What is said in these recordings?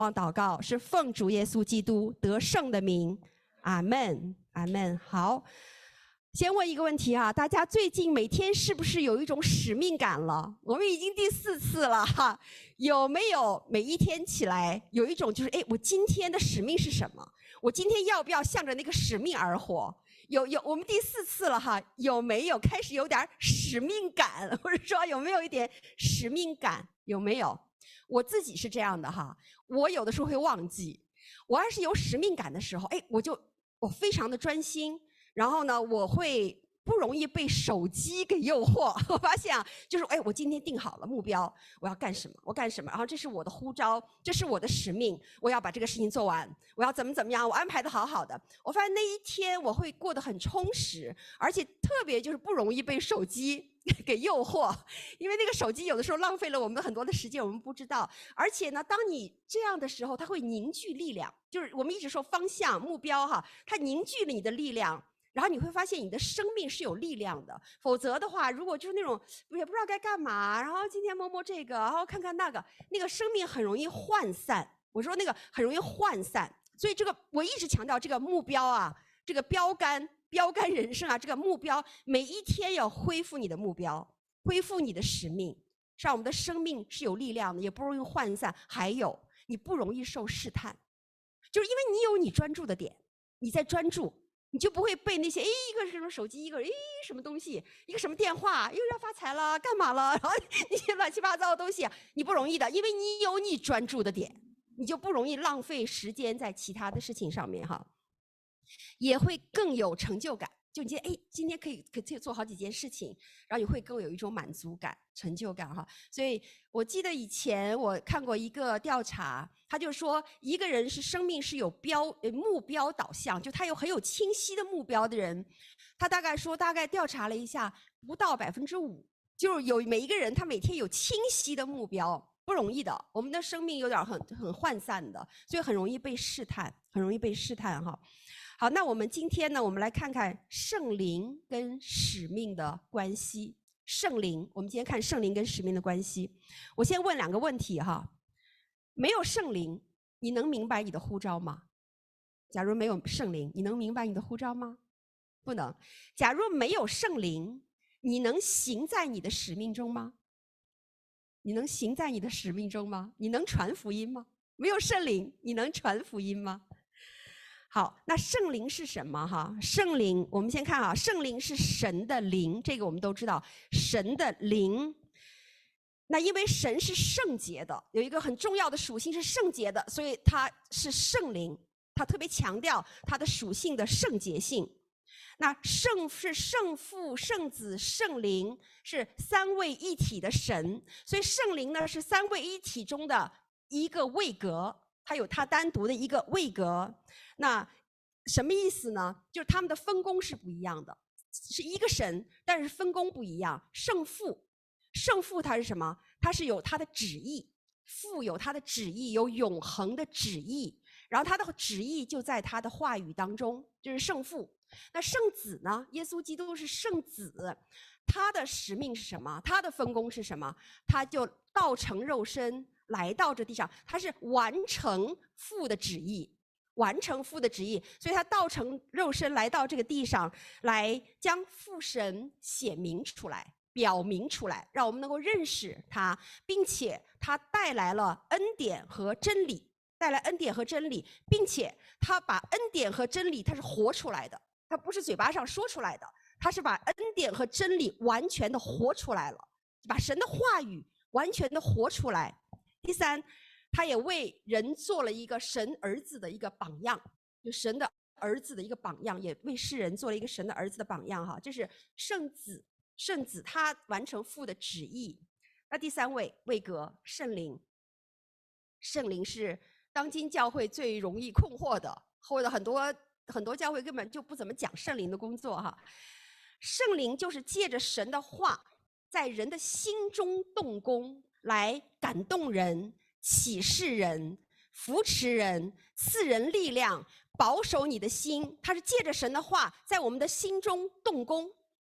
祷告是奉主耶稣基督得胜的名，阿们，阿们。好，先问一个问题啊，大家最近每天是不是有一种使命感了？我们已经第4次了哈，有没有每一天起来有一种就是，我今天的使命是什么？我今天要不要向着那个使命而活？有，我们第4次了哈，有没有开始有点使命感，或者说有没有一点使命感？有没有？我自己是这样的哈，我有的时候会忘记，我要是有使命感的时候，我非常的专心，然后呢，我会不容易被手机给诱惑。我发现啊，就是我今天定好了目标，我要干什么，我干什么，然后这是我的呼召，这是我的使命，我要把这个事情做完，我要怎么样，我安排的好好的。我发现那一天我会过得很充实，而且特别就是不容易被手机给诱惑，因为那个手机有的时候浪费了我们很多的时间，我们不知道。而且呢，当你这样的时候，它会凝聚力量，就是我们一直说方向、目标哈，它凝聚了你的力量。然后你会发现你的生命是有力量的，否则的话，如果就是那种也不知道该干嘛，然后今天摸摸这个，然后看看那个，那个生命很容易涣散。我说那个很容易涣散，所以这个我一直强调这个目标啊，这个标杆人生啊，这个目标每一天要恢复你的目标，恢复你的使命，让我们的生命是有力量的，也不容易涣散。还有你不容易受试探，就是因为你有你专注的点，你在专注。你就不会被那些一个什么手机，一个什么东西，一个什么电话，又要发财了，干嘛了？然后那些乱七八糟的东西，你不容易的，因为你有你专注的点，你就不容易浪费时间在其他的事情上面哈，也会更有成就感。就你觉得今天可以做好几件事情，然后你会更有一种满足感、成就感哈。所以我记得以前我看过一个调查，他就说一个人是生命是有目标导向，就他有很有清晰的目标的人，他大概调查了一下，不到5%，就是有每一个人他每天有清晰的目标。不容易的，我们的生命有点很涣散的，所以很容易被试探，哈。好，那我们今天呢，我们来看看圣灵跟使命的关系。圣灵，我们今天看圣灵跟使命的关系。我先问2个问题哈。没有圣灵，你能明白你的呼召吗？假如没有圣灵，你能明白你的呼召吗？不能。假如没有圣灵，你能行在你的使命中吗？你能行在你的使命中吗？你能传福音吗？没有圣灵，你能传福音吗？好，那圣灵是什么哈？圣灵，我们先看啊，圣灵是神的灵，这个我们都知道，神的灵。那因为神是圣洁的，有一个很重要的属性是圣洁的，所以它是圣灵，它特别强调它的属性的圣洁性。那圣是圣父、圣子、圣灵，是3位一体的神，所以圣灵呢是3位一体中的一个位格，它有它单独的一个位格。那什么意思呢？就是他们的分工是不一样的，是一个神，但是分工不一样。圣父他是什么？他是有他的旨意，父有他的旨意，有永恒的旨意，然后他的旨意就在他的话语当中，就是圣父。那圣子呢？耶稣基督是圣子，他的使命是什么？他的分工是什么？他就道成肉身来到这地上，他是完成父的旨意，所以他道成肉身来到这个地上，来将父神显明出来，表明出来，让我们能够认识他，并且他带来了恩典和真理，并且他把恩典和真理他是活出来的，他不是嘴巴上说出来的，他是把恩典和真理完全的活出来了，把神的话语完全的活出来。第3，他也为人做了一个神儿子的一个榜样，就神的儿子的一个榜样，也为世人做了一个神的儿子的榜样哈。这是圣子他完成父的旨意。那第3位位格圣灵是当今教会最容易困惑的，或者很多教会根本就不怎么讲圣灵的工作哈。圣灵就是借着神的话在人的心中动工，来感动人、启示人、扶持人、赐人力量、保守你的心。他是借着神的话在我们的心中动工，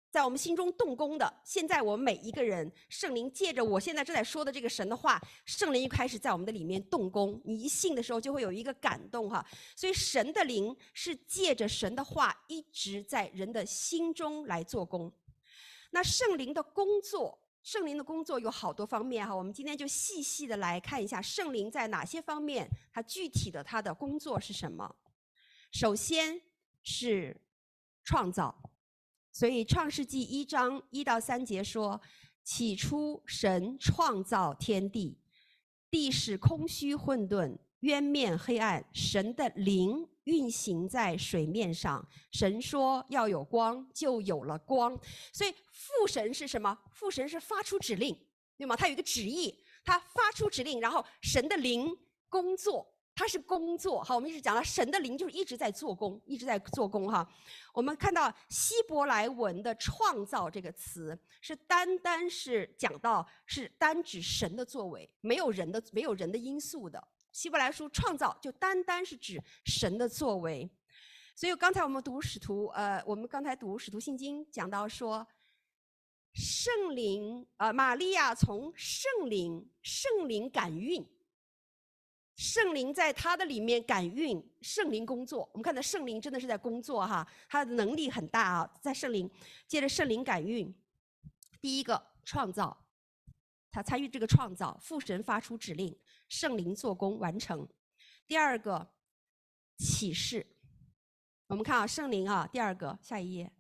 在我们心中动工的。现在我们每一个人，圣灵借着我现在正在说的这个神的话，圣灵就开始在我们的里面动工。你一信的时候，就会有一个感动哈。所以神的灵是借着神的话，一直在人的心中来做工。那圣灵的工作，圣灵的工作有好多方面哈。我们今天就细细的来看一下圣灵在哪些方面，它具体的它的工作是什么。首先是创造。所以创世纪1章1到3节说，起初神创造天地，地是空虚混沌，渊面黑暗，神的灵运行在水面上。神说要有光，就有了光。所以父神是什么？父神是发出指令，对吗？他有一个旨意，他发出指令，然后神的灵工作，他是工作。好，我们一直讲了，神的灵就是一直在做工，一直在做工哈。我们看到希伯来文的创造这个词是单单是讲到是单指神的作为，没有人的因素的。希伯来书创造就单单是指神的作为。所以刚才我们读我们刚才读使徒信经讲到说，圣灵玛利亚从圣灵感孕。圣灵在他的里面感孕，圣灵工作。我们看到圣灵真的是在工作哈，他的能力很大啊，在圣灵借着圣灵感孕。第一个创造，他参与这个创造，父神发出指令，圣灵做工完成。第二个启示，我们看啊，圣灵啊，第二个下一页，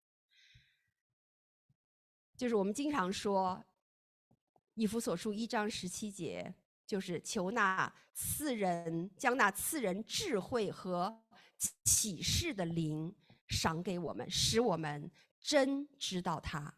就是我们经常说以弗所书1章17节。就是求将那赐人智慧和启示的灵赏给我们，使我们真知道他，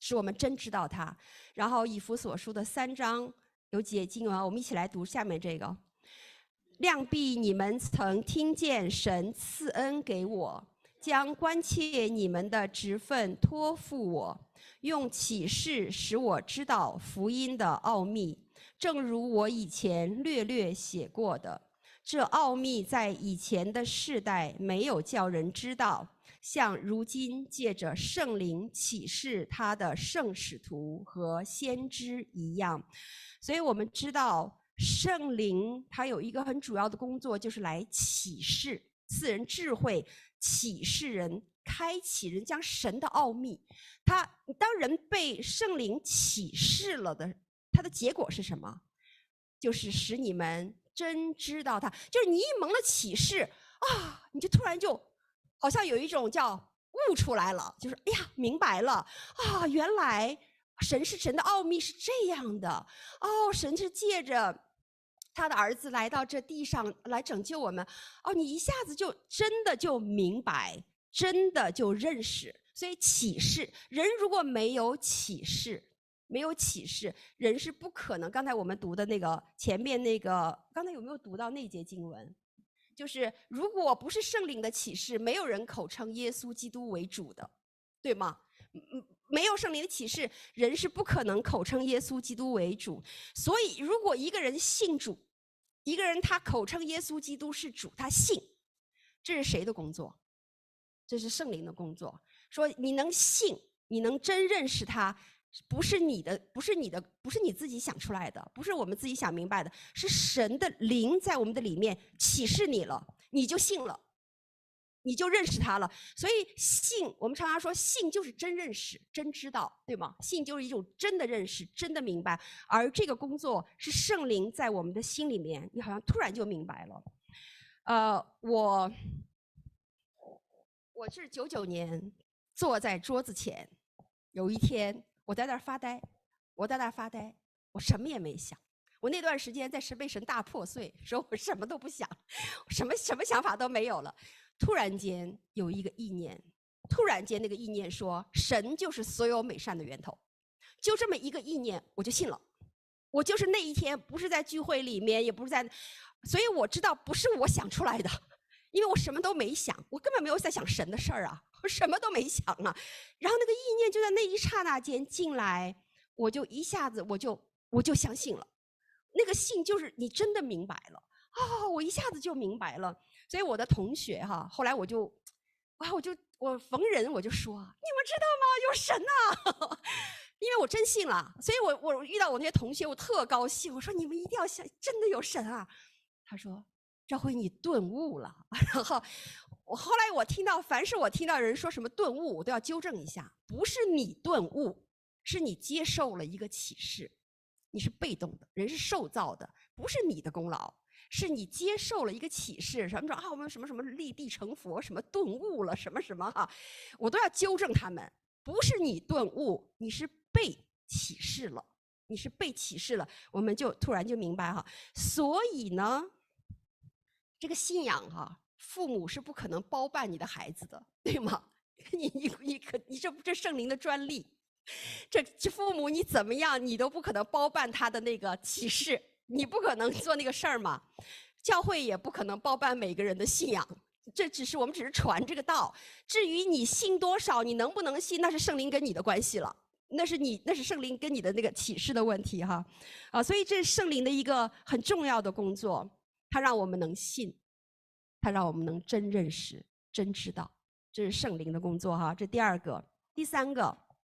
然后以弗所书的3章有节经文，我们一起来读下面这个。量必你们曾听见神赐恩给我，将关切你们的职分托付我，用启示使我知道福音的奥秘。正如我以前略略写过的，这奥秘在以前的世代没有叫人知道，像如今借着圣灵启示他的圣使徒和先知一样。所以我们知道圣灵他有一个很主要的工作，就是来启示，赐人智慧，启示人，开启人，将神的奥秘。当人被圣灵启示了的，它的结果是什么？就是使你们真知道他。就是你一蒙了启示啊，你就突然就好像有一种叫悟出来了，就是哎呀明白了啊，原来神的奥秘是这样的哦，神是借着他的儿子来到这地上来拯救我们哦，你一下子就真的就明白，真的就认识。所以启示，人如果没有启示，人是不可能。刚才我们读的那个前面那个，刚才有没有读到那节经文？就是如果不是圣灵的启示，没有人口称耶稣基督为主的，对吗？没有圣灵的启示，人是不可能口称耶稣基督为主。所以如果一个人信主，一个人他口称耶稣基督是主，他信，这是谁的工作？这是圣灵的工作。说你能信，你能真认识他，不是你自己想出来的，不是我们自己想明白的，是神的灵在我们的里面启示你了，你就信了，你就认识他了。所以信，我们常常说信就是真认识，真知道，对吗？信就是一种真的认识，真的明白。而这个工作是圣灵在我们的心里面，你好像突然就明白了。我是99年坐在桌子前，有一天我在那儿发呆，我什么也没想。我那段时间被神大破碎，说我什么都不想，什么想法都没有了。突然间有一个意念，那个意念说神就是所有美善的源头，就这么一个意念我就信了。我就是那一天不是在聚会里面，也不是在，所以我知道不是我想出来的，因为我什么都没想，我根本没有在想神的事儿啊，我什么都没想啊。然后那个意念就在那一刹那间进来，我就一下子我就相信了。那个信就是你真的明白了我一下子就明白了。所以我的同学后来我就我逢人我就说，你们知道吗？有神呐！因为我真信了，所以我遇到我那些同学，我特高兴。我说你们一定要相，真的有神啊！他说赵辉你顿悟了。然后后来我听到，凡是我听到人说什么顿悟，我都要纠正一下，不是你顿悟，是你接受了一个启示，你是被动的，人是受造的，不是你的功劳。是你接受了一个启示，什么说啊，我们什么什么立地成佛，什么顿悟了，什么什么哈，我都要纠正他们。不是你顿悟，你是被启示了，你是被启示了，我们就突然就明白哈。所以呢，这个信仰哈，父母是不可能包办你的孩子的，对吗？你这圣灵的专利，这父母你怎么样，你都不可能包办他的那个启示。你不可能做那个事儿嘛，教会也不可能包办每个人的信仰，我们只是传这个道。至于你信多少，你能不能信，那是圣灵跟你的关系了，那是圣灵跟你的那个启示的问题哈。所以这是圣灵的一个很重要的工作，它让我们能信，它让我们能真认识、真知道，这是圣灵的工作哈。这第二个，第三个，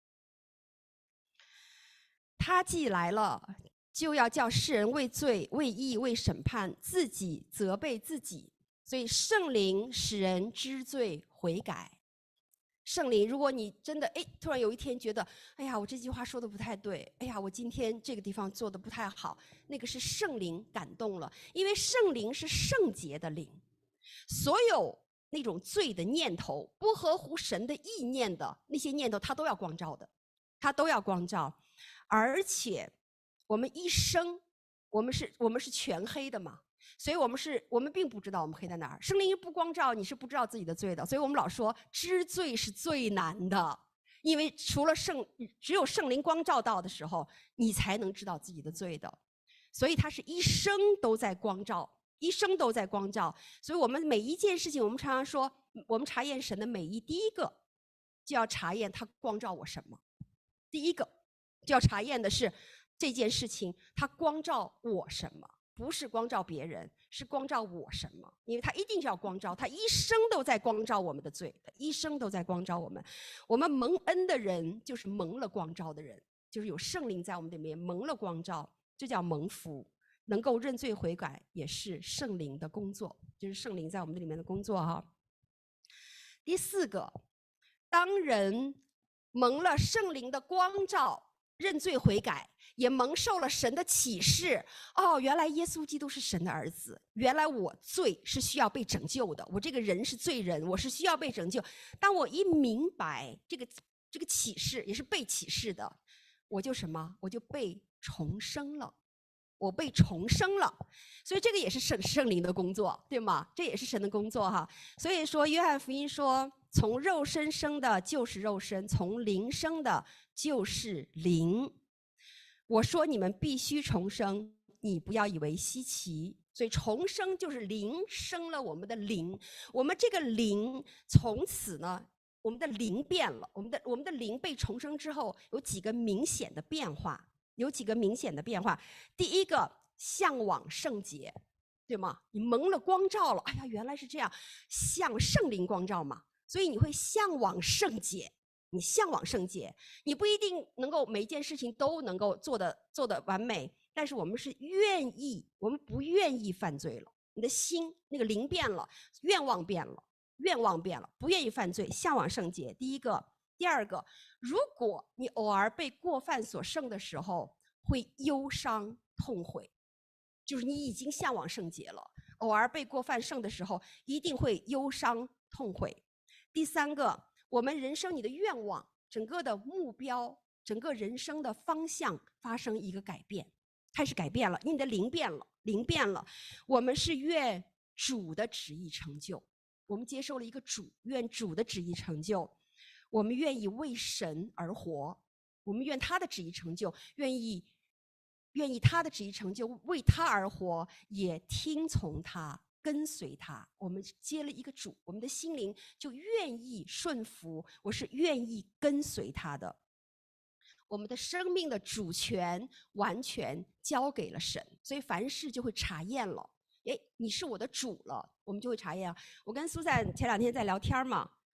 他既来了，就要叫世人为罪、为义、为审判，自己责备自己。所以圣灵使人知罪悔改。圣灵，如果你真的突然有一天觉得，哎呀，我这句话说的不太对，哎呀，我今天这个地方做的不太好，那个是圣灵感动了，因为圣灵是圣洁的灵，所有那种罪的念头、不合乎神的意念的那些念头，他都要光照的，他都要光照，而且。我们一生，我们是全黑的嘛，所以我们并不知道我们黑在哪儿。圣灵不光照，你是不知道自己的罪的。所以我们老说知罪是最难的，因为只有圣灵光照到的时候，你才能知道自己的罪的。所以他是一生都在光照，一生都在光照。所以我们每一件事情，我们常常说，我们查验神的第一个就要查验他光照我什么。第一个就要查验的是。这件事情他光照我什么，不是光照别人，是光照我什么，因为他一定是要光照，他一生都在光照我们的罪，一生都在光照我们。我们蒙恩的人就是蒙了光照的人，就是有圣灵在我们里面蒙了光照，这叫蒙福。能够认罪悔改也是圣灵的工作，就是圣灵在我们里面的工作哈。第四个，当人蒙了圣灵的光照，认罪悔改，也蒙受了神的启示。原来耶稣基督是神的儿子，原来我罪是需要被拯救的，我这个人是罪人，我是需要被拯救。当我一明白这个启示，也是被启示的，我就被重生了，我被重生了。所以这个也是圣灵的工作，对吗？这也是神的工作哈。所以说约翰福音说，从肉身生的就是肉身，从灵生的就是灵。我说你们必须重生，你不要以为稀奇。所以重生就是灵生了我们的灵，我们这个灵从此呢，我们的灵变了，我们的灵被重生之后，有几个明显的变化，第一个，向往圣洁，对吗？你蒙了光照了，哎呀，原来是这样，向圣灵光照嘛，所以你会向往圣洁。你向往圣洁，你不一定能够每一件事情都能够做得完美，但是我们是愿意，我们不愿意犯罪了。你的心那个灵变了，愿望变了，不愿意犯罪，向往圣洁。第一个，第二个，如果你偶尔被过犯所胜的时候，会忧伤痛悔，就是你已经向往圣洁了，偶尔被过犯胜的时候，一定会忧伤痛悔。第三个。我们人生你的愿望，整个的目标，整个人生的方向发生一个改变，开始改变了，你的灵变了。我们是愿主的旨意成就，我们接受了一个主，愿主的旨意成就，我们愿意为神而活，我们愿他的旨意成就，愿意他的旨意成就，为他而活，也听从他。跟随他，我们接了一个主，我们的心灵就愿意顺服，我是愿意跟随他的。我们的生命的主权完全交给了神，所以凡事就会查验了。你是我的主了，我们就会查验。我跟苏珊前2天在聊天嘛，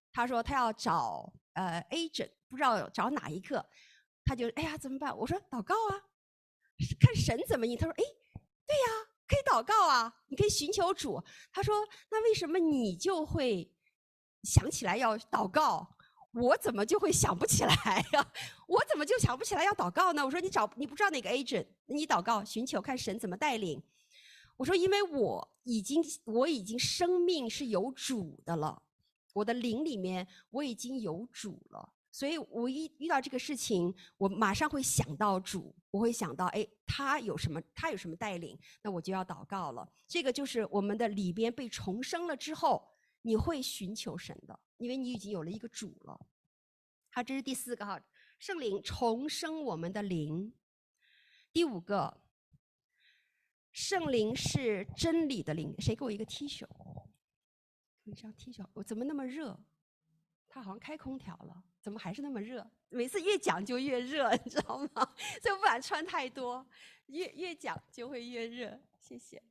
他说他要找agent， 不知道找哪一个，他就哎呀怎么办？我说祷告啊，看神怎么应。他说哎，对呀，可以祷告啊，你可以寻求主。他说那为什么你就会想起来要祷告？我怎么就会想不起来呀？我怎么就想不起来要祷告呢？我说你不知道哪个 agent， 你祷告寻求看神怎么带领。我说因为我已经生命是有主的了，我的灵里面我已经有主了，所以我一遇到这个事情，我马上会想到主，我会想到哎他有什么带领，那我就要祷告了。这个就是我们的里边被重生了之后，你会寻求神的，因为你已经有了一个主了。好，这是第4个哈，圣灵重生我们的灵。第5个，圣灵是真理的灵。谁给我一个 T 恤？一张 T 恤，我怎么那么热？他好像开空调了，怎么还是那么热？每次越讲就越热，你知道吗？所以我不敢穿太多，越讲就会越热。谢谢。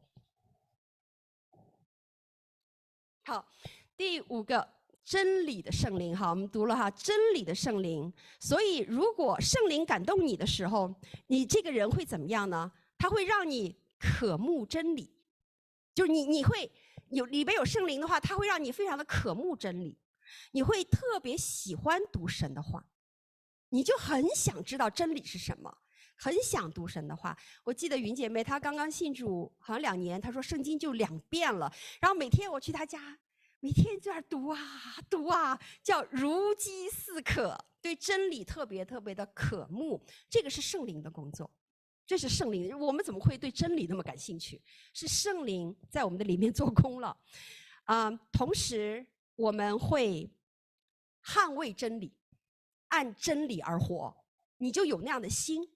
好，第5个，真理的圣灵。好，我们读了哈，真理的圣灵。所以如果圣灵感动你的时候，你这个人会怎么样呢？他会让你渴慕真理，就是你会里边有圣灵的话，他会让你非常的渴慕真理，你会特别喜欢读神的话，你就很想知道真理是什么，很想读神的话。我记得云姐妹她刚刚信主好像2年，她说圣经就2遍了，然后每天我去她家，每天就在读啊，叫如饥似渴，对真理特别特别的渴慕。这个是圣灵的工作，这是圣灵。我们怎么会对真理那么感兴趣？是圣灵在我们的里面做工了。同时我们会捍卫真理，按真理而活，你就有那样的心。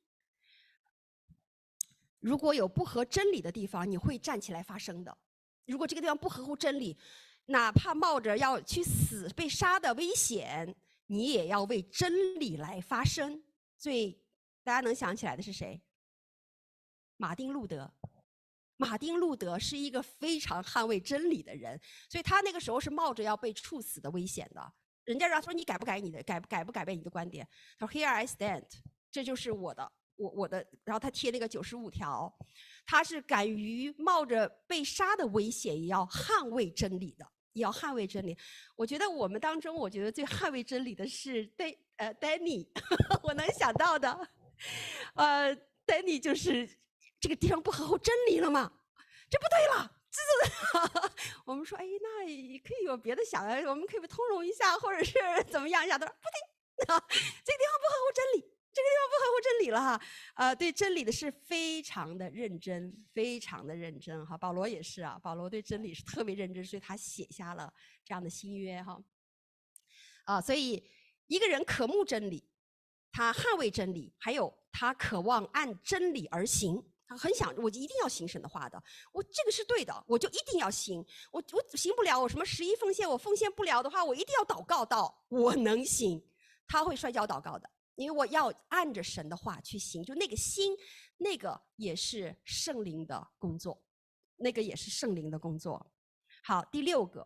如果有不合真理的地方，你会站起来发声的。如果这个地方不合乎真理，哪怕冒着要去死被杀的危险，你也要为真理来发声。所以大家能想起来的是谁？马丁路德。马丁路德是一个非常捍卫真理的人，所以他那个时候是冒着要被处死的危险的。人家说你改不改变你的观点？他说 Here I stand， 这就是我的。然后他贴那个95条，他是敢于冒着被杀的危险，也要捍卫真理的，也要捍卫真理。我觉得我们当中，我觉得最捍卫真理的是Danny， 我能想到的，Danny 就是这个地方不合乎真理了嘛，这不对了。我们说，哎，那也可以有别的想，我们可以通融一下，或者是怎么样一下。他说不对，这个地方不合乎真理。这个地方不合乎真理了哈，对真理的是非常的认真，非常的认真哈。保罗也是啊，保罗对真理是特别认真，所以他写下了这样的新约哈。所以一个人渴慕真理，他捍卫真理，还有他渴望按真理而行。他很想，我一定要行神的话的，我这个是对的，我就一定要行。我行不了，我什么11奉献，我奉献不了的话，我一定要祷告到我能行。他会摔跤祷告的。因为我要按着神的话去行，就那个心，那个也是圣灵的工作，那个也是圣灵的工作。好，第6个，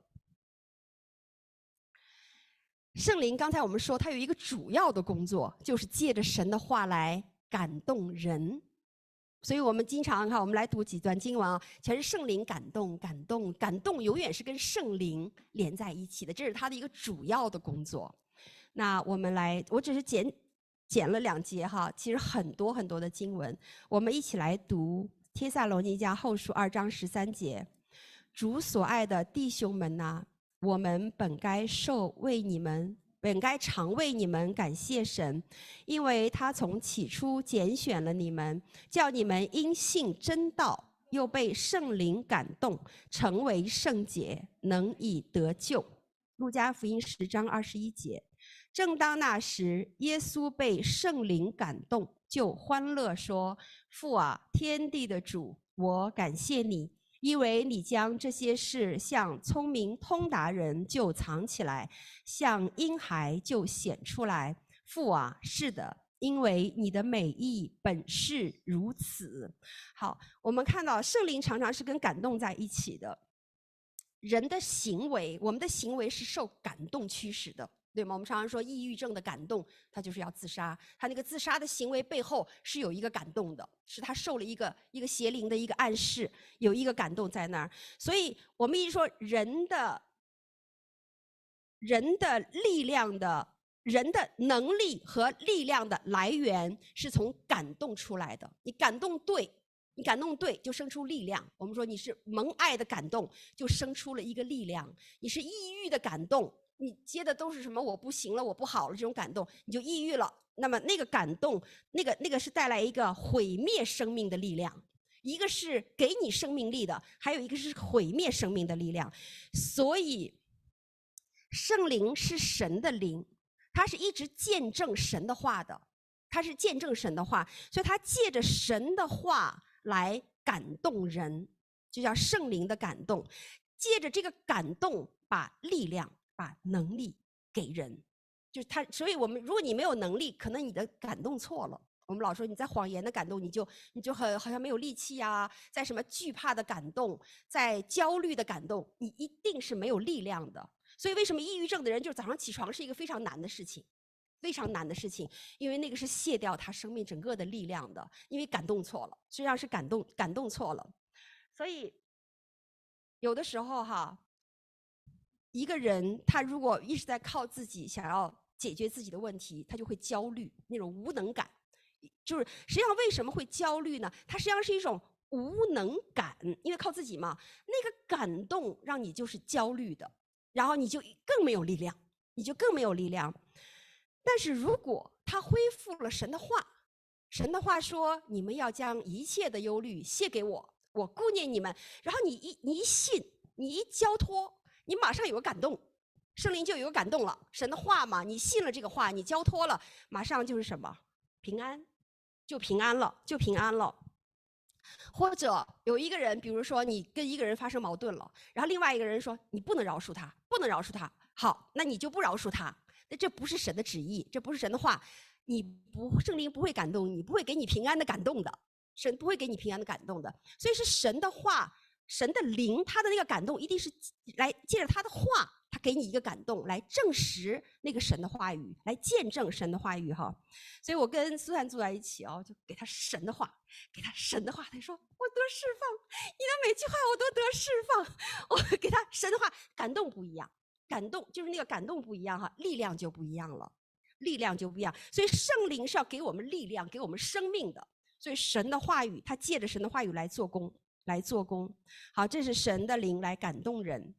圣灵刚才我们说它有一个主要的工作，就是借着神的话来感动人。所以我们经常我们来读几段经文啊，全是圣灵感动，永远是跟圣灵连在一起的，这是它的一个主要的工作。那我们来，我只是剪了2节哈，其实很多很多的经文，我们一起来读帖撒罗尼迦后书2章13节。主所爱的弟兄们哪，我们本该常为你们感谢神，因为他从起初拣选了你们，叫你们因信真道，又被圣灵感动，成为圣洁，能以得救。路加福音10章21节。正当那时，耶稣被圣灵感动，就欢乐说：父啊，天地的主，我感谢你，因为你将这些事向聪明通达人就藏起来，向婴孩就显出来。父啊，是的，因为你的美意本是如此。好，我们看到圣灵常常是跟感动在一起的。 人的行为，我们的行为是受感动驱使的，对吗？我们常常说抑郁症的感动，他就是要自杀，他那个自杀的行为背后是有一个感动的，是他受了一个邪灵的一个暗示，有一个感动在那儿。所以我们一直说人的力量的。人的能力和力量的来源是从感动出来的。你感动对，就生出力量。我们说你是蒙爱的感动，就生出了一个力量。你是抑郁的感动，你接的都是什么我不行了，我不好了这种感动，你就抑郁了。那么那个感动，那个是带来一个毁灭生命的力量。一个是给你生命力的，还有一个是毁灭生命的力量。所以圣灵是神的灵，他是一直见证神的话的，他是见证神的话，所以他借着神的话来感动人，就叫圣灵的感动。借着这个感动，把力量、把能力给人，就是他。所以我们如果你没有能力，可能你的感动错了。我们老说你在谎言的感动，你就好像没有力气啊，在什么惧怕的感动，在焦虑的感动，你一定是没有力量的。所以为什么抑郁症的人就早上起床是一个非常难的事情，非常难的事情，因为那个是卸掉他生命整个的力量的，因为感动错了，实际上是感动错了。所以有的时候哈，一个人他如果一直在靠自己想要解决自己的问题，他就会焦虑，那种无能感。就是实际上为什么会焦虑呢？它实际上是一种无能感，因为靠自己嘛，那个感动让你就是焦虑的。然后你就更没有力量，但是如果他恢复了神的话，神的话说：“你们要将一切的忧虑卸给我，我顾念你们。”然后你一信，你一交托，你马上有个感动，圣灵就有个感动了。神的话嘛，你信了这个话，你交托了，马上就是什么平安，就平安了。或者有一个人，比如说你跟一个人发生矛盾了，然后另外一个人说你不能饶恕他，好，那你就不饶恕他。那这不是神的旨意，这不是神的话，圣灵不会感动你，不会给你平安的感动的，神不会给你平安的感动的。所以是神的话，神的灵，他的那个感动一定是来借着他的话，他给你一个感动，来证实那个神的话语，来见证神的话语哈。所以我跟苏珊坐在一起哦，就给他神的话，他说我得释放，你的每句话我都得释放。我给他神的话，感动不一样，感动就是那个感动不一样哈，力量就不一样了，所以圣灵是要给我们力量，给我们生命的。所以神的话语，他借着神的话语来做工。好，这是神的灵来感动人。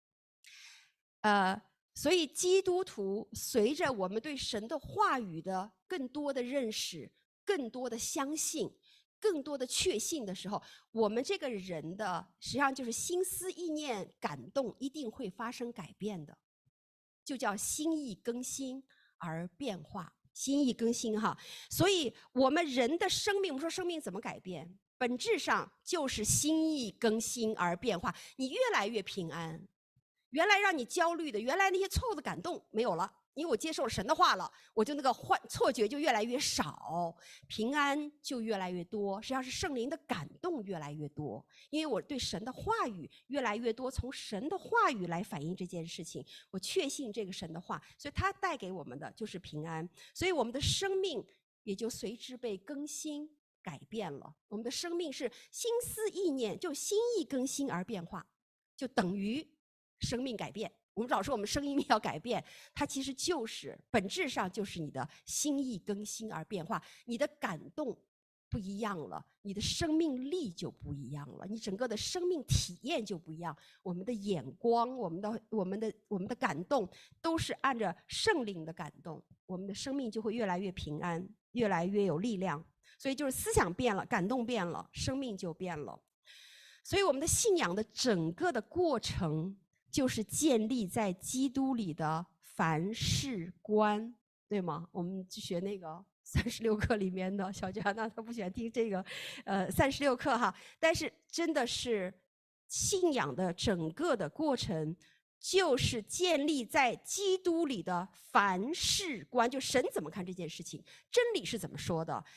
所以基督徒随着我们对神的话语的更多的认识，更多的相信，更多的确信的时候，我们这个人的实际上就是心思意念感动一定会发生改变的，就叫心意更新而变化。心意更新哈，所以我们人的生命，我们说生命怎么改变？本质上就是心意更新而变化，你越来越平安。原来让你焦虑的，原来那些错误的感动没有了，因为我接受了神的话了，我就那个错觉就越来越少，平安就越来越多。实际上是圣灵的感动越来越多，因为我对神的话语越来越多，从神的话语来反映这件事情，我确信这个神的话，所以它带给我们的就是平安，所以我们的生命也就随之被更新改变了。我们的生命是心思意念就心意更新而变化，就等于生命改变。我们老说我们生命要改变，它其实就是本质上就是你的心意更新而变化，你的感动不一样了，你的生命力就不一样了，你整个的生命体验就不一样。我们的眼光，我们的感动都是按着圣灵的感动，我们的生命就会越来越平安，越来越有力量。所以就是思想变了，感动变了，生命就变了。所以我们的信仰的整个的过程就是建立在基督里的凡事观，对吗？我们学那个36课里面的小佳娜，她不喜欢听这个36课哈，但是真的是信仰的整个的过程就是建立在基督里的凡事观，就神怎么看这件事情，真理是怎么说的，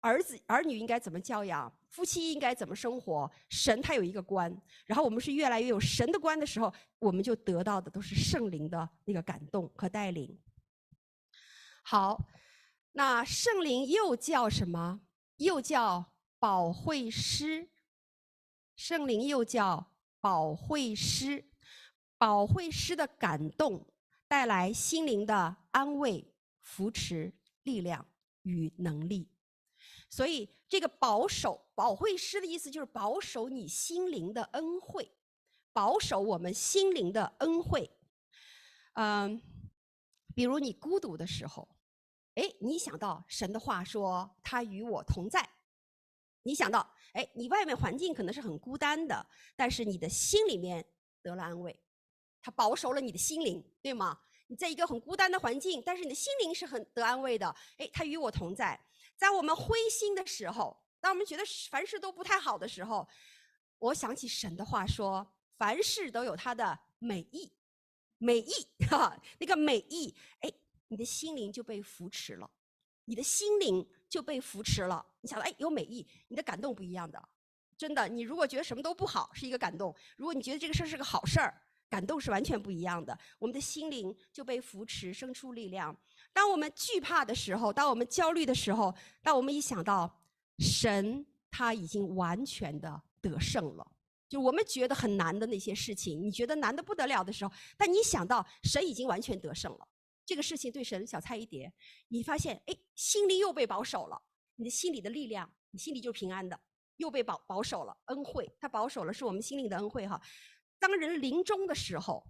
儿女应该怎么教养，夫妻应该怎么生活，神他有一个观，然后我们是越来越有神的观的时候，我们就得到的都是圣灵的那个感动和带领。好，那圣灵又叫什么？又叫保惠师。圣灵又叫保惠师。保惠师的感动带来心灵的安慰、扶持、力量与能力。所以这个保惠师的意思就是保守你心灵的恩惠，保守我们心灵的恩惠。比如你孤独的时候，你想到神的话说他与我同在，你想到你外面环境可能是很孤单的，但是你的心里面得了安慰，他保守了你的心灵，对吗？你在一个很孤单的环境，但是你的心灵是很得安慰的。他与我同在。在我们灰心的时候，当我们觉得凡事都不太好的时候，我想起神的话说，凡事都有它的美意，美意那个美意，你的心灵就被扶持了，你的心灵就被扶持了。你想到有美意，你的感动不一样的，真的。你如果觉得什么都不好，是一个感动；如果你觉得这个事是个好事儿，感动是完全不一样的。我们的心灵就被扶持，生出力量。当我们惧怕的时候，当我们焦虑的时候，当我们一想到神他已经完全的得胜了，就我们觉得很难的那些事情，你觉得难得不得了的时候，但你想到神已经完全得胜了，这个事情对神小菜一碟，你发现心灵又被保守了，你的心里的力量，你心里就是平安的，又被保守了。恩惠他保守了，是我们心灵的恩惠哈。当人临终的时候，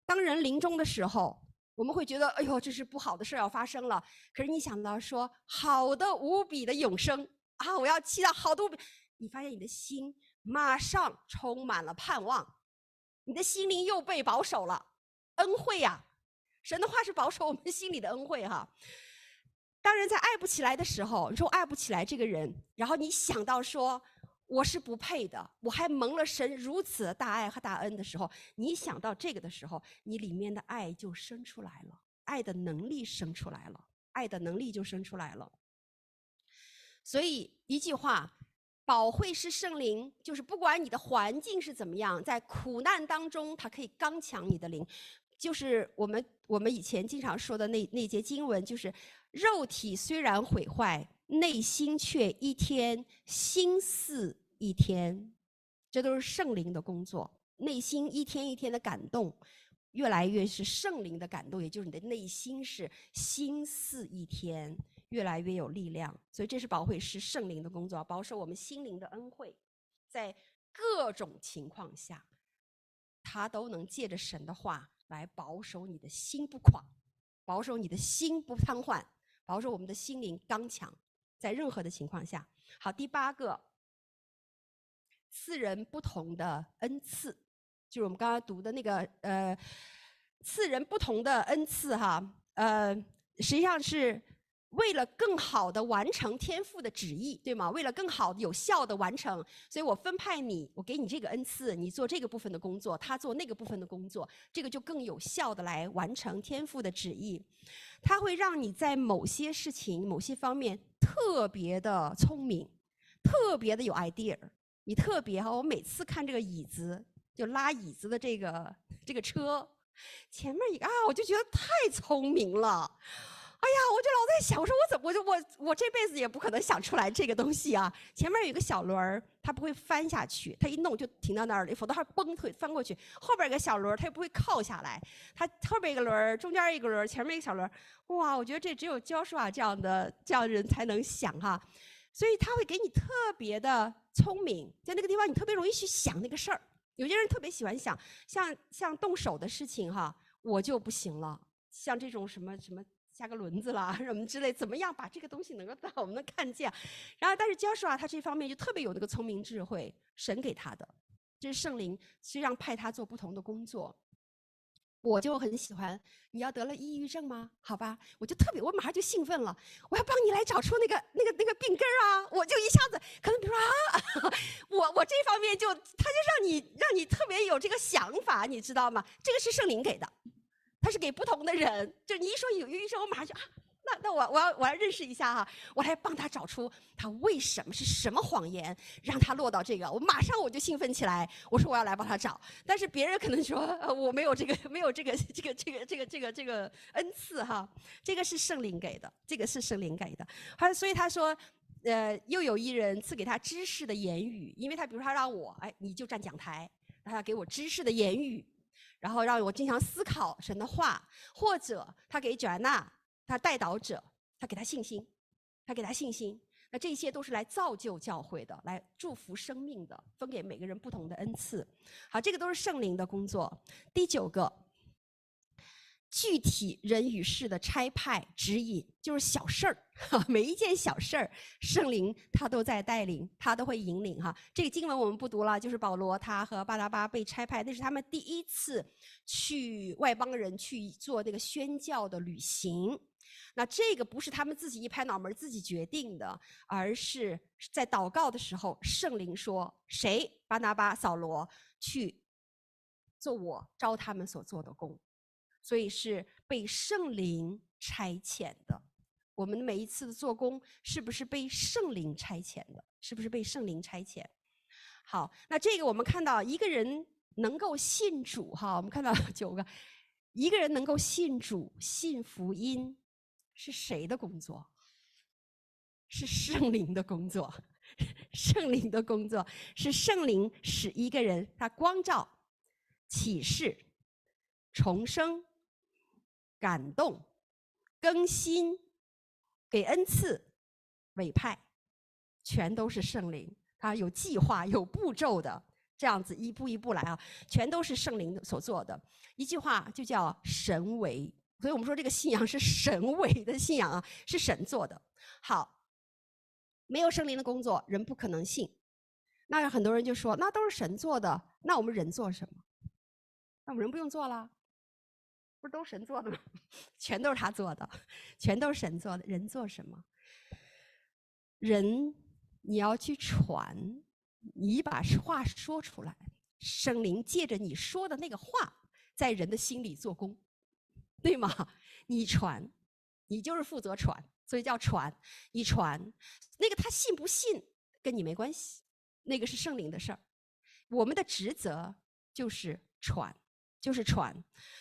我们会觉得这是不好的事要发生了，可是你想到说好的无比的永生啊，我要期待好的无比，你发现你的心马上充满了盼望，你的心灵又被保守了。恩惠啊，神的话是保守我们心里的恩惠哈。当人在爱不起来的时候，你说我爱不起来这个人，然后你想到说我是不配的，我还蒙了神如此的大爱和大恩的时候，你想到这个的时候，你里面的爱就生出来了，爱的能力生出来了，爱的能力就生出来了。所以一句话，保惠师圣灵就是不管你的环境是怎么样，在苦难当中它可以刚强你的灵，就是我们以前经常说的那节经文，就是肉体虽然毁坏，内心却一天心似一天，这都是圣灵的工作。内心一天一天的感动，越来越是圣灵的感动，也就是你的内心是心似一天，越来越有力量。所以这是保惠师圣灵的工作，保守我们心灵的恩惠，在各种情况下，他都能借着神的话来保守你的心不垮，保守你的心不瘫痪，保守我们的心灵刚强，在任何的情况下。好，第8个，赐人不同的恩赐，就是我们刚刚读的那个赐人不同的恩赐哈，实际上是为了更好的完成天父的旨意，对吗？为了更好有效的完成，所以我分派你，我给你这个恩赐，你做这个部分的工作，他做那个部分的工作，这个就更有效的来完成天父的旨意。它会让你在某些事情、某些方面特别的聪明，特别的有 idea。你特别我每次看这个椅子，就拉椅子的这个车，前面一个我就觉得太聪明了。我就老在想，我说我这辈子也不可能想出来这个东西啊。前面有一个小轮儿，它不会翻下去，它一弄就停到那儿了，否则它崩腿翻过去。后边有个小轮儿，它也不会靠下来，它后边一个轮儿，中间一个轮儿，前面一个小轮儿。哇，我觉得这只有Joshua这样的人才能想哈。所以他会给你特别的聪明，在那个地方你特别容易去想那个事儿。有些人特别喜欢想，像动手的事情哈，我就不行了。像这种什么加个轮子啦什么之类，怎么样把这个东西能够我们能看见？然后但是Joshua他这方面就特别有那个聪明智慧，神给他的，这是圣灵实际上派他做不同的工作。我就很喜欢，你要得了抑郁症吗？好吧，我马上就兴奋了，我要帮你来找出那个病根啊！我就一下子可能比如说我这方面他就让你特别有这个想法，你知道吗？这个是圣灵给的，他是给不同的人。就你一说有抑郁症，我马上就那我要认识一下哈，我来帮他找出他为什么是什么谎言让他落到这个。我马上我就兴奋起来，我说我要来帮他找。但是别人可能说我没有这个恩赐哈，这个是圣灵给的，这个是圣灵给的。所以他说。又有一人赐给他知识的言语，因为他比如说他让我，你就站讲台，让他给我知识的言语，然后让我经常思考神的话，或者他给Joanna，他带导者，他给他信心，那这些都是来造就教会的，来祝福生命的，分给每个人不同的恩赐。好，这个都是圣灵的工作。第9个。具体人与事的差派指引，就是小事儿，每一件小事儿，圣灵他都在带领，他都会引领哈。这个经文我们不读了，就是保罗他和巴拿巴被差派，那是他们第一次去外邦人去做那个宣教的旅行。那这个不是他们自己一拍脑门自己决定的，而是在祷告的时候，圣灵说谁巴拿巴、扫罗去做我招他们所做的工。所以是被圣灵差遣的。我们每一次的做工是不是被圣灵差遣的？是不是被圣灵差遣？好，那这个我们看到一个人能够信主哈，我们看到9个，一个人能够信主、信福音，是谁的工作？是圣灵的工作。圣灵的工作是圣灵使一个人他光照、启示、重生。感动、更新、给恩赐、委派，全都是圣灵。他有计划、有步骤的，这样子一步一步来啊，全都是圣灵所做的。一句话就叫神为，所以我们说这个信仰是神为的信仰啊，是神做的。好，没有圣灵的工作，人不可能信。那很多人就说，那都是神做的，那我们人做什么？那我们人不用做了。不是都神做的吗？全都是他做的，全都是神做的。人做什么？人你要去传，你把话说出来，圣灵借着你说的那个话，在人的心里做工，对吗？你传，你就是负责传，所以叫传。你传，那个他信不信跟你没关系，那个是圣灵的事儿。我们的职责就是传，就是传。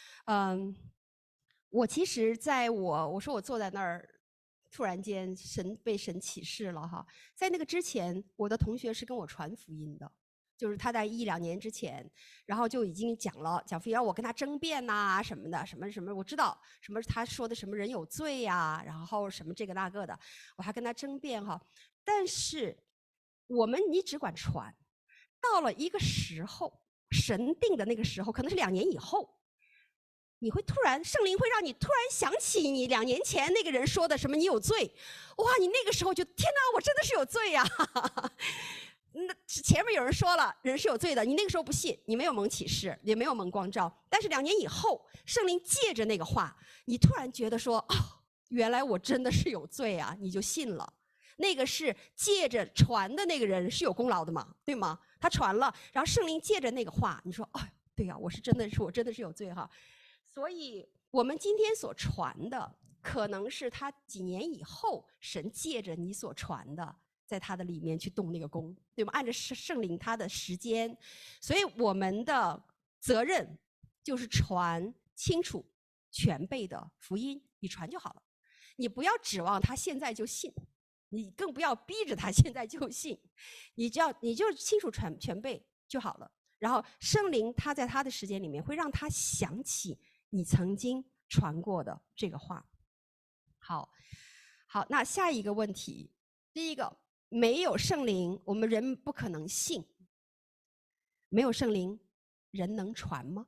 我其实在我说我坐在那儿，突然间被神启示了哈。在那个之前，我的同学是跟我传福音的，就是他在1、2年之前，然后就已经讲福音，让我跟他争辩呐、什么的，什么，我知道什么他说的什么人有罪呀、然后什么这个那个的，我还跟他争辩哈。但是你只管传，到了一个时候，神定的那个时候，可能是2年以后。你会圣灵会让你突然想起你2年前那个人说的什么你有罪，哇！你那个时候就天哪，我真的是有罪呀！那前面有人说了人是有罪的，你那个时候不信，你没有蒙启示，也没有蒙光照，但是2年以后，圣灵借着那个话，你突然觉得说，哦，原来我真的是有罪啊，你就信了。那个是借着传的那个人是有功劳的嘛，对吗？他传了，然后圣灵借着那个话，你说，哎，对呀，我真的是有罪哈。所以我们今天所传的，可能是他几年以后，神借着你所传的，在他的里面去动那个功，对吗？按照圣灵他的时间，所以我们的责任就是传清楚、全备的福音，你传就好了。你不要指望他现在就信，你更不要逼着他现在就信，你就清楚全备就好了。然后圣灵他在他的时间里面会让他想起你曾经传过的这个话。好，那下一个问题，第一个，没有圣灵，我们人不可能信。没有圣灵，人能传吗？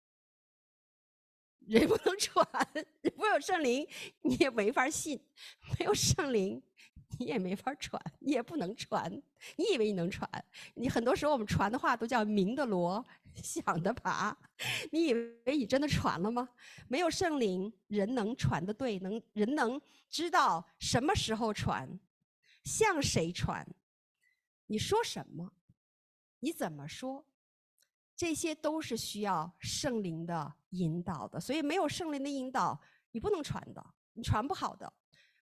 人不能传，没有圣灵，你也没法信。没有圣灵，你也没法传，你也不能传。你以为你能传？你很多时候我们传的话都叫明的罗，想的拔。你以为你真的传了吗？没有圣灵，人能传得对，人能知道什么时候传，向谁传，你说什么，你怎么说，这些都是需要圣灵的引导的。所以没有圣灵的引导，你不能传的，你传不好的。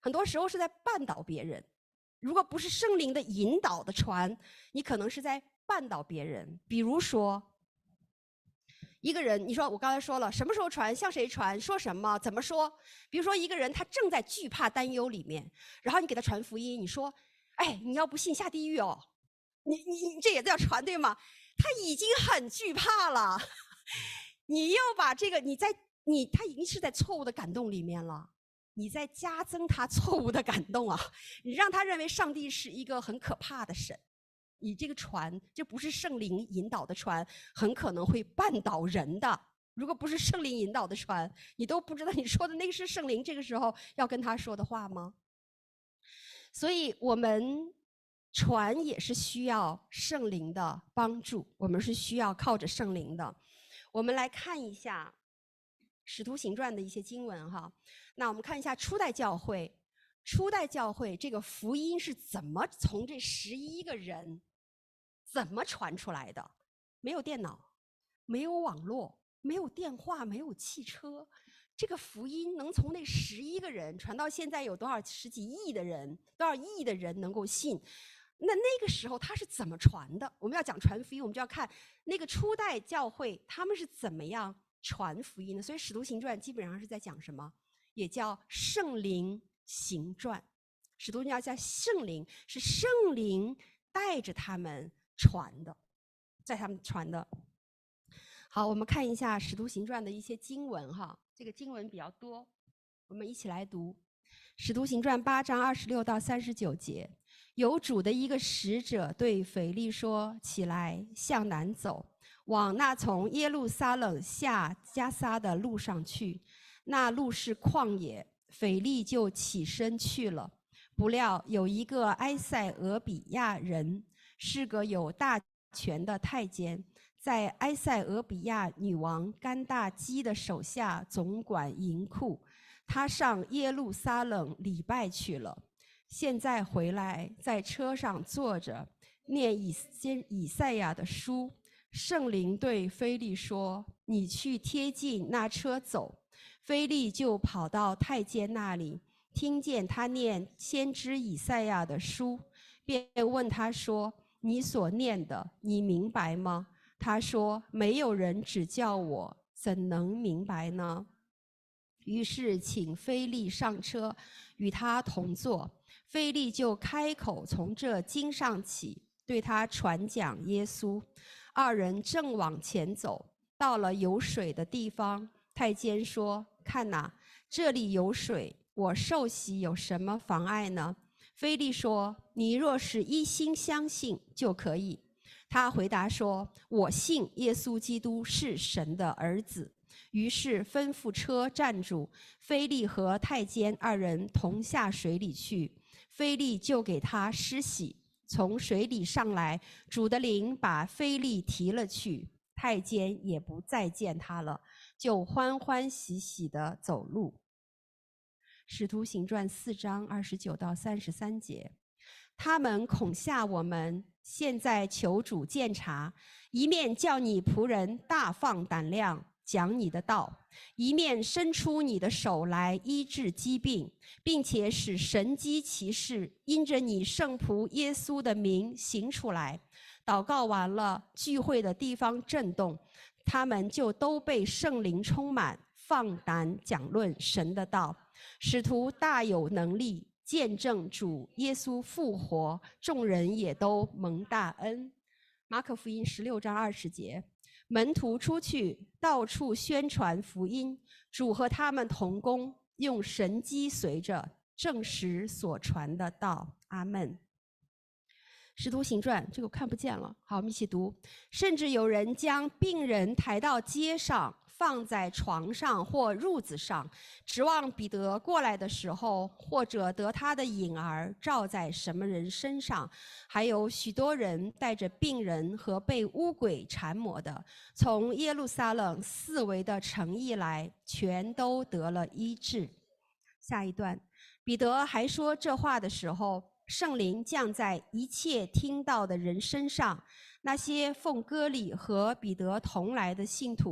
很多时候是在绊倒别人。如果不是圣灵的引导的传，你可能是在绊倒别人。比如说，一个人，你说我刚才说了，什么时候传，向谁传，说什么，怎么说？比如说一个人他正在惧怕担忧里面，然后你给他传福音，你说，哎，你要不信下地狱哦，你这也叫传对吗？他已经很惧怕了，你要把这个他已经是在错误的感动里面了，你在加增他错误的感动啊，你让他认为上帝是一个很可怕的神。你这个传，这不是圣灵引导的传，很可能会绊倒人的。如果不是圣灵引导的传，你都不知道你说的那个是圣灵，这个时候要跟他说的话吗？所以我们传也是需要圣灵的帮助，我们是需要靠着圣灵的。我们来看一下《使徒行传》的一些经文哈。那我们看一下初代教会，初代教会这个福音是怎么从这11个人怎么传出来的？没有电脑，没有网络，没有电话，没有汽车，这个福音能从那11个人传到现在有多少十几亿的人，多少亿的人能够信？那个时候他是怎么传的？我们要讲传福音，我们就要看那个初代教会他们是怎么样传福音的。所以《使徒行传》基本上是在讲什么？也叫圣灵行传。使徒要叫圣灵，是圣灵带着他们传的，在他们传的。好，我们看一下《使徒行传》的一些经文哈，这个经文比较多，我们一起来读《使徒行传》8章26到39节。有主的一个使者对腓利说：“起来，向南走，往那从耶路撒冷下加撒的路上去。那路是旷野。”腓利就起身去了。不料有一个埃塞俄比亚人，是个有大权的太监，在埃塞俄比亚女王甘大基的手下总管银库。他上耶路撒冷礼拜去了。现在回来，在车上坐着，念以赛亚的书。圣灵对腓利说：“你去贴近那车走。”腓利就跑到太监那里，听见他念先知以赛亚的书，便问他说：“你所念的，你明白吗？”他说：“没有人指教我，怎能明白呢？”于是请腓利上车，与他同坐。腓利就开口从这经上起，对他传讲耶稣。二人正往前走，到了有水的地方，太监说：“看哪，这里有水，我受洗有什么妨碍呢？”腓利说：“你若是一心相信，就可以。”他回答说：“我信耶稣基督是神的儿子。”于是吩咐车站住，腓利和太监二人同下水里去。腓利就给他施洗，从水里上来，主的灵把腓利提了去，太监也不再见他了，就欢欢喜喜地走路。使徒行传4章29到33节。他们恐吓我们，现在求主鉴察，一面叫你仆人大放胆量讲你的道，一面伸出你的手来医治疾病，并且使神迹奇事因着你圣仆耶稣的名行出来。祷告完了，聚会的地方震动，他们就都被圣灵充满，放胆讲论神的道。使徒大有能力，见证主耶稣复活，众人也都蒙大恩。马可福音16章20节。门徒出去，到处宣传福音，主和他们同工，用神机随着，证实所传的道。阿们。使徒行传，这个我看不见了，好，我们一起读。甚至有人将病人抬到街上，放在床上或褥子上，指望彼得过来的时候，或者得他的影儿照在什么人身上。还有许多人带着病人和被污鬼缠磨的，从耶路撒冷四围的城邑来，全都得了医治。下一段，彼得还说这话的时候，圣灵降在一切听到的人身上。那些奉割礼和彼得同来的信徒，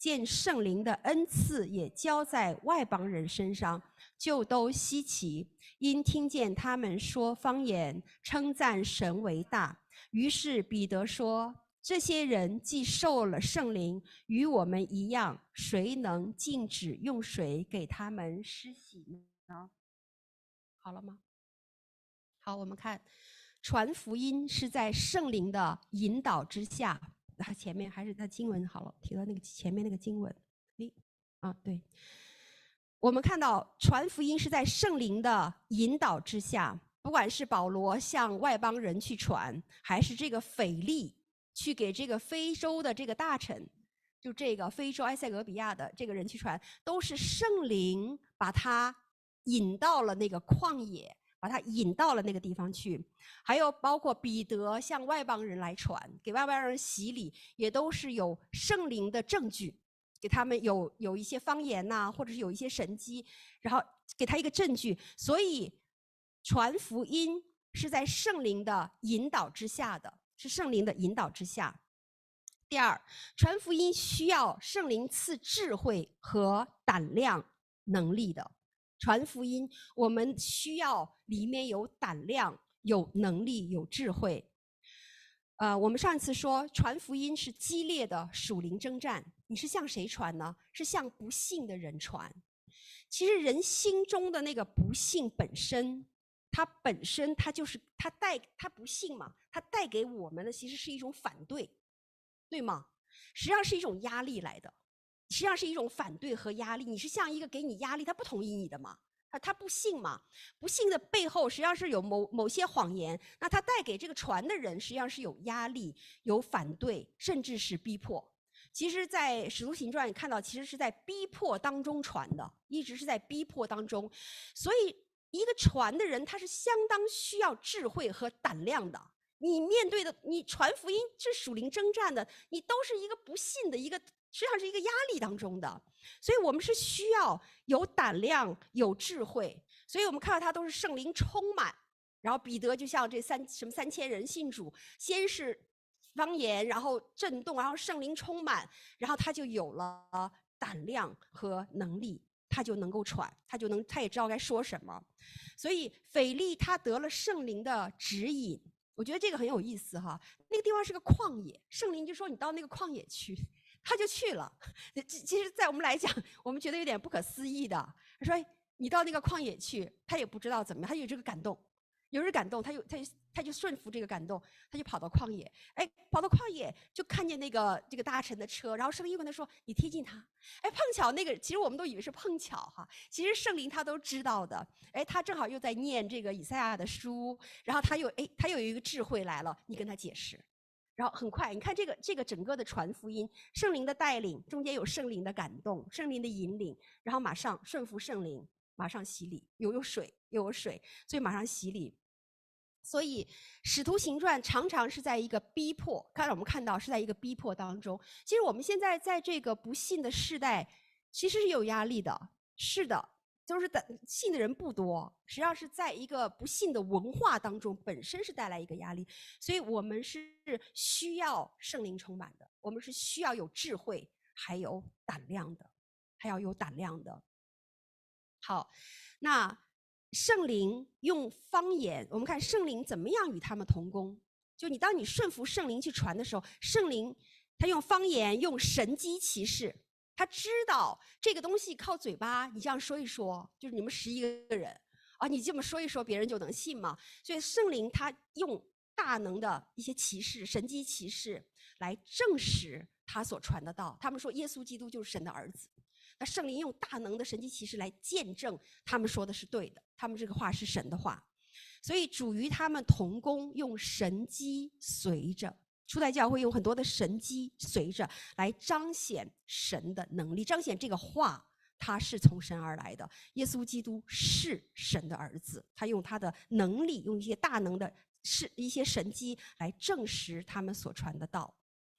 见圣灵的恩赐也交在外邦人身上，就都稀奇，因听见他们说方言，称赞神为大。于是彼得说，这些人既受了圣灵，与我们一样，谁能禁止用水给他们施洗呢？好了吗？好，我们看传福音是在圣灵的引导之下。前面还是他经文好了，提到那个前面那个经文。对，我们看到传福音是在圣灵的引导之下，不管是保罗向外邦人去传，还是这个腓力去给这个非洲的这个大臣，就这个非洲埃塞俄比亚的这个人去传，都是圣灵把他引到了那个旷野，把他引到了那个地方去。还有包括彼得向外邦人来传，给外邦人洗礼，也都是有圣灵的证据，给他们有一些方言呐，或者是有一些神迹，然后给他一个证据。所以传福音是在圣灵的引导之下的，是圣灵的引导之下。第二，传福音需要圣灵赐智慧和胆量能力的。传福音我们需要里面有胆量、有能力、有智慧。我们上次说传福音是激烈的属灵征战，你是向谁传呢？是向不信的人传。其实人心中的那个不信本身，它就是它不信嘛，它带给我们的其实是一种反对，对吗？实际上是一种压力来的，实际上是一种反对和压力。你是像一个给你压力，他不同意你的嘛，他不信嘛，不信的背后实际上是有某些谎言，那他带给这个传的人实际上是有压力、有反对，甚至是逼迫。其实在使徒行传你看到，其实是在逼迫当中传的，一直是在逼迫当中。所以一个传的人他是相当需要智慧和胆量的。你面对的，你传福音是属灵征战的，你都是一个不信的一个，实际上是一个压力当中的。所以我们是需要有胆量、有智慧。所以我们看到他都是圣灵充满，然后彼得就像这3000人信主，先是方言，然后震动，然后圣灵充满，然后他就有了胆量和能力，他就能够传，他也知道该说什么。所以腓力他得了圣灵的指引，我觉得这个很有意思哈。那个地方是个旷野，圣灵就说你到那个旷野去，他就去了。其实在我们来讲，我们觉得有点不可思议的。他说你到那个旷野去，他也不知道怎么样，他有这个感动，有这个感动，他就顺服这个感动，他就跑到旷野。跑到旷野就看见这个大臣的车，然后圣灵跟他说你贴近他。碰巧那个其实我们都以为是碰巧哈，其实圣灵他都知道的。他正好又在念这个以赛亚的书，然后他又有一个智慧来了，你跟他解释。然后很快，你看这个整个的传福音，圣灵的带领，中间有圣灵的感动，圣灵的引领，然后马上顺服圣灵，马上洗礼，有水，所以马上洗礼。所以使徒行传常常是在一个逼迫，刚才我们看到是在一个逼迫当中。其实我们现在在这个不信的世代，其实是有压力的，是的，就是信的人不多，实际上是在一个不信的文化当中，本身是带来一个压力。所以我们是需要圣灵充满的，我们是需要有智慧，还有胆量的，还要有胆量的。好，那圣灵用方言，我们看圣灵怎么样与他们同工。就当你顺服圣灵去传的时候，圣灵他用方言，用神迹奇事，他知道这个东西靠嘴巴你这样说一说，就是你们11个人啊，你这么说一说别人就能信吗？所以圣灵他用大能的一些奇事、神迹奇事来证实他所传的道。他们说耶稣基督就是神的儿子，那圣灵用大能的神迹奇事来见证他们说的是对的，他们这个话是神的话。所以主与他们同工，用神迹随着。初代教会用很多的神迹随着来彰显神的能力，彰显这个话他是从神而来的，耶稣基督是神的儿子。他用他的能力，用一些大能的一些神迹来证实他们所传的道。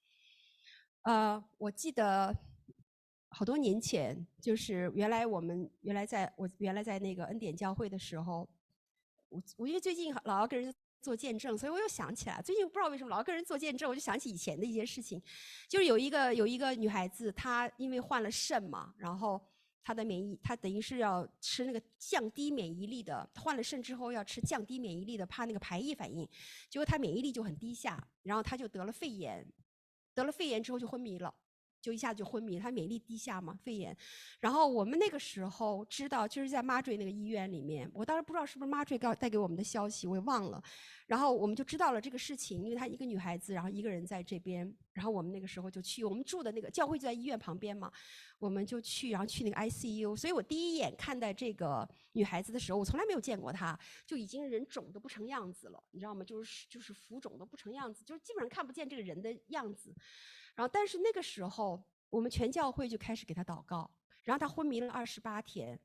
我记得好多年前，就是我原来在那个恩典教会的时候，我因为最近老要跟人做见证，所以我又想起来，最近不知道为什么老跟人做见证，我就想起以前的一件事情，就是有一个女孩子，她因为患了肾嘛，然后她的免疫，她等于是要吃那个降低免疫力的，患了肾之后要吃降低免疫力的，怕那个排异反应，结果她免疫力就很低下，然后她就得了肺炎，得了肺炎之后就昏迷了。就一下就昏迷，他免疫力低下嘛，肺炎。然后我们那个时候知道，就是在麻坠那个医院里面，我当时不知道是不是麻坠带给我们的消息，我也忘了。然后我们就知道了这个事情，因为她一个女孩子，然后一个人在这边，然后我们那个时候就去，我们住的那个教会就在医院旁边嘛，我们就去，然后去那个 ICU。所以我第一眼看待这个女孩子的时候，我从来没有见过她，就已经人肿得不成样子了，你知道吗？就是浮肿得不成样子，就是基本上看不见这个人的样子。然后，但是那个时候，我们全教会就开始给他祷告。然后他昏迷了28天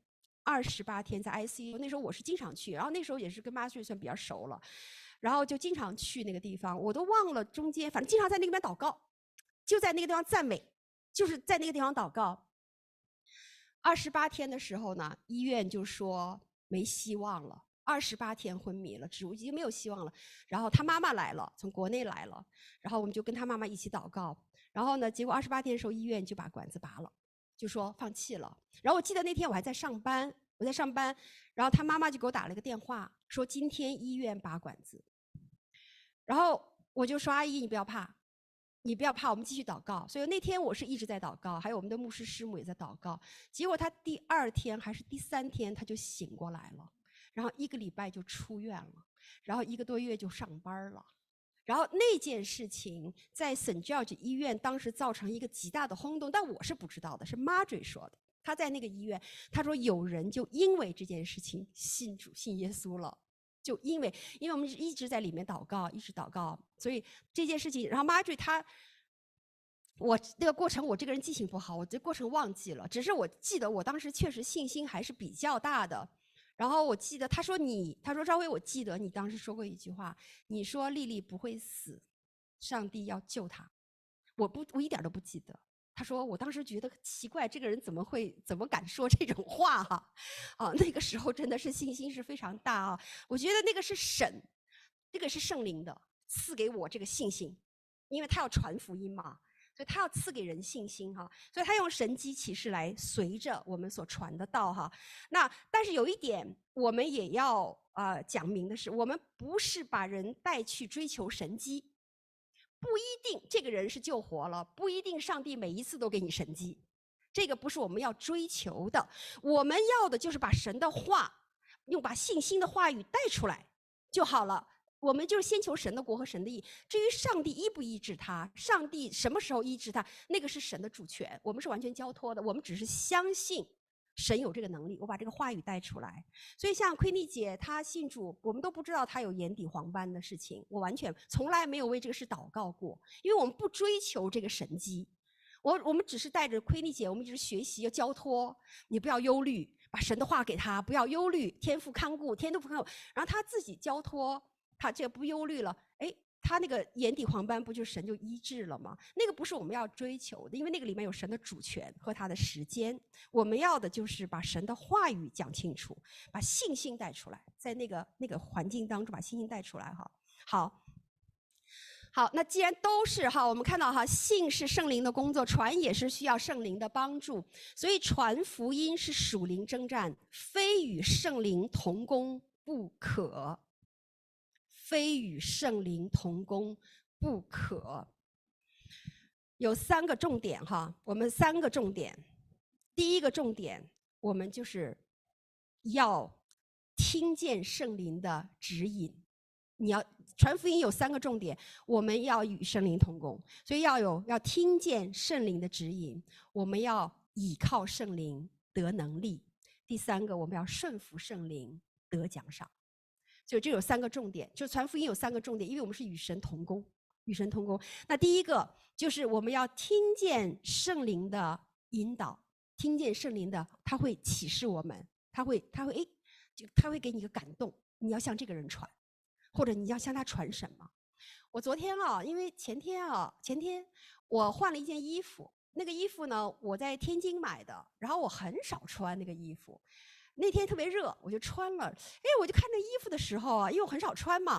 ，28天在 ICU。那时候我是经常去，然后那时候也是跟妈妈算比较熟了，然后就经常去那个地方。我都忘了中间，反正经常在那边祷告，就在那个地方赞美，就是在那个地方祷告。28天的时候呢，医院就说没希望了。28天昏迷了，已经没有希望了。然后他妈妈来了，从国内来了，然后我们就跟他妈妈一起祷告。然后呢，结果28天的时候，医院就把管子拔了，就说放弃了。然后我记得那天我还在上班，然后他妈妈就给我打了一个电话，说今天医院拔管子。然后我就说阿姨，你不要怕，你不要怕，我们继续祷告。所以那天我是一直在祷告，还有我们的牧师师母也在祷告。结果他第2天还是第3天他就醒过来了，然后1个礼拜就出院了，然后1个多月就上班了。然后那件事情在 St. George 医院当时造成一个极大的轰动，但我是不知道的，是 Marjorie 说的。他在那个医院，他说有人就因为这件事情信主信耶稣了，就因为我们一直在里面祷告，一直祷告，所以这件事情，然后 Marjorie 我那个过程，我这个人记性不好，我这过程忘记了，只是我记得我当时确实信心还是比较大的。然后我记得他说赵薇，我记得你当时说过一句话，你说丽丽不会死，上帝要救她。我一点都不记得。他说我当时觉得奇怪，这个人怎么敢说这种话哈？那个时候真的是信心是非常大啊。我觉得那个是这个是圣灵的赐给我这个信心，因为他要传福音嘛。所以他要赐给人信心哈，所以他用神迹启示来随着我们所传的道哈。那但是有一点我们也要讲明的是，我们不是把人带去追求神迹，不一定这个人是救活了，不一定上帝每一次都给你神迹，这个不是我们要追求的。我们要的就是把神的话，把信心的话语带出来就好了。我们就是先求神的国和神的义，至于上帝医不医治他，上帝什么时候医治他，那个是神的主权，我们是完全交托的，我们只是相信神有这个能力。我把这个话语带出来。所以像奎妮姐她信主，我们都不知道她有眼底黄斑的事情，我完全从来没有为这个事祷告过，因为我们不追求这个神迹。我们只是带着奎妮姐，我们一直学习要交托，你不要忧虑，把神的话给他，不要忧虑，天父看顾，天父看顾，然后他自己交托，他这个不忧虑了，哎，他那个眼底黄斑不就神就医治了吗？那个不是我们要追求的，因为那个里面有神的主权和他的时间。我们要的就是把神的话语讲清楚，把信心带出来，在那个环境当中把信心带出来哈。好，那既然都是哈，我们看到哈，信是圣灵的工作，传也是需要圣灵的帮助，所以传福音是属灵征战，非与圣灵同工不可。非与圣灵同工不可。有3个重点哈，我们3个重点。第一个重点，我们就是要听见圣灵的指引。你要传福音有3个重点，我们要与圣灵同工，所以要听见圣灵的指引，我们要倚靠圣灵得能力。第3个，我们要顺服圣灵得奖赏。就这有3个重点，就传福音有3个重点，因为我们是与神同工，与神同工。那第一个就是我们要听见圣灵的引导，听见圣灵的，他会启示我们，他会给你一个感动，你要向这个人传，或者你要向他传什么。我昨天因为前天我换了一件衣服，那个衣服呢我在天津买的，然后我很少穿那个衣服。那天特别热，我就穿了。哎，我就看那衣服的时候因为我很少穿嘛，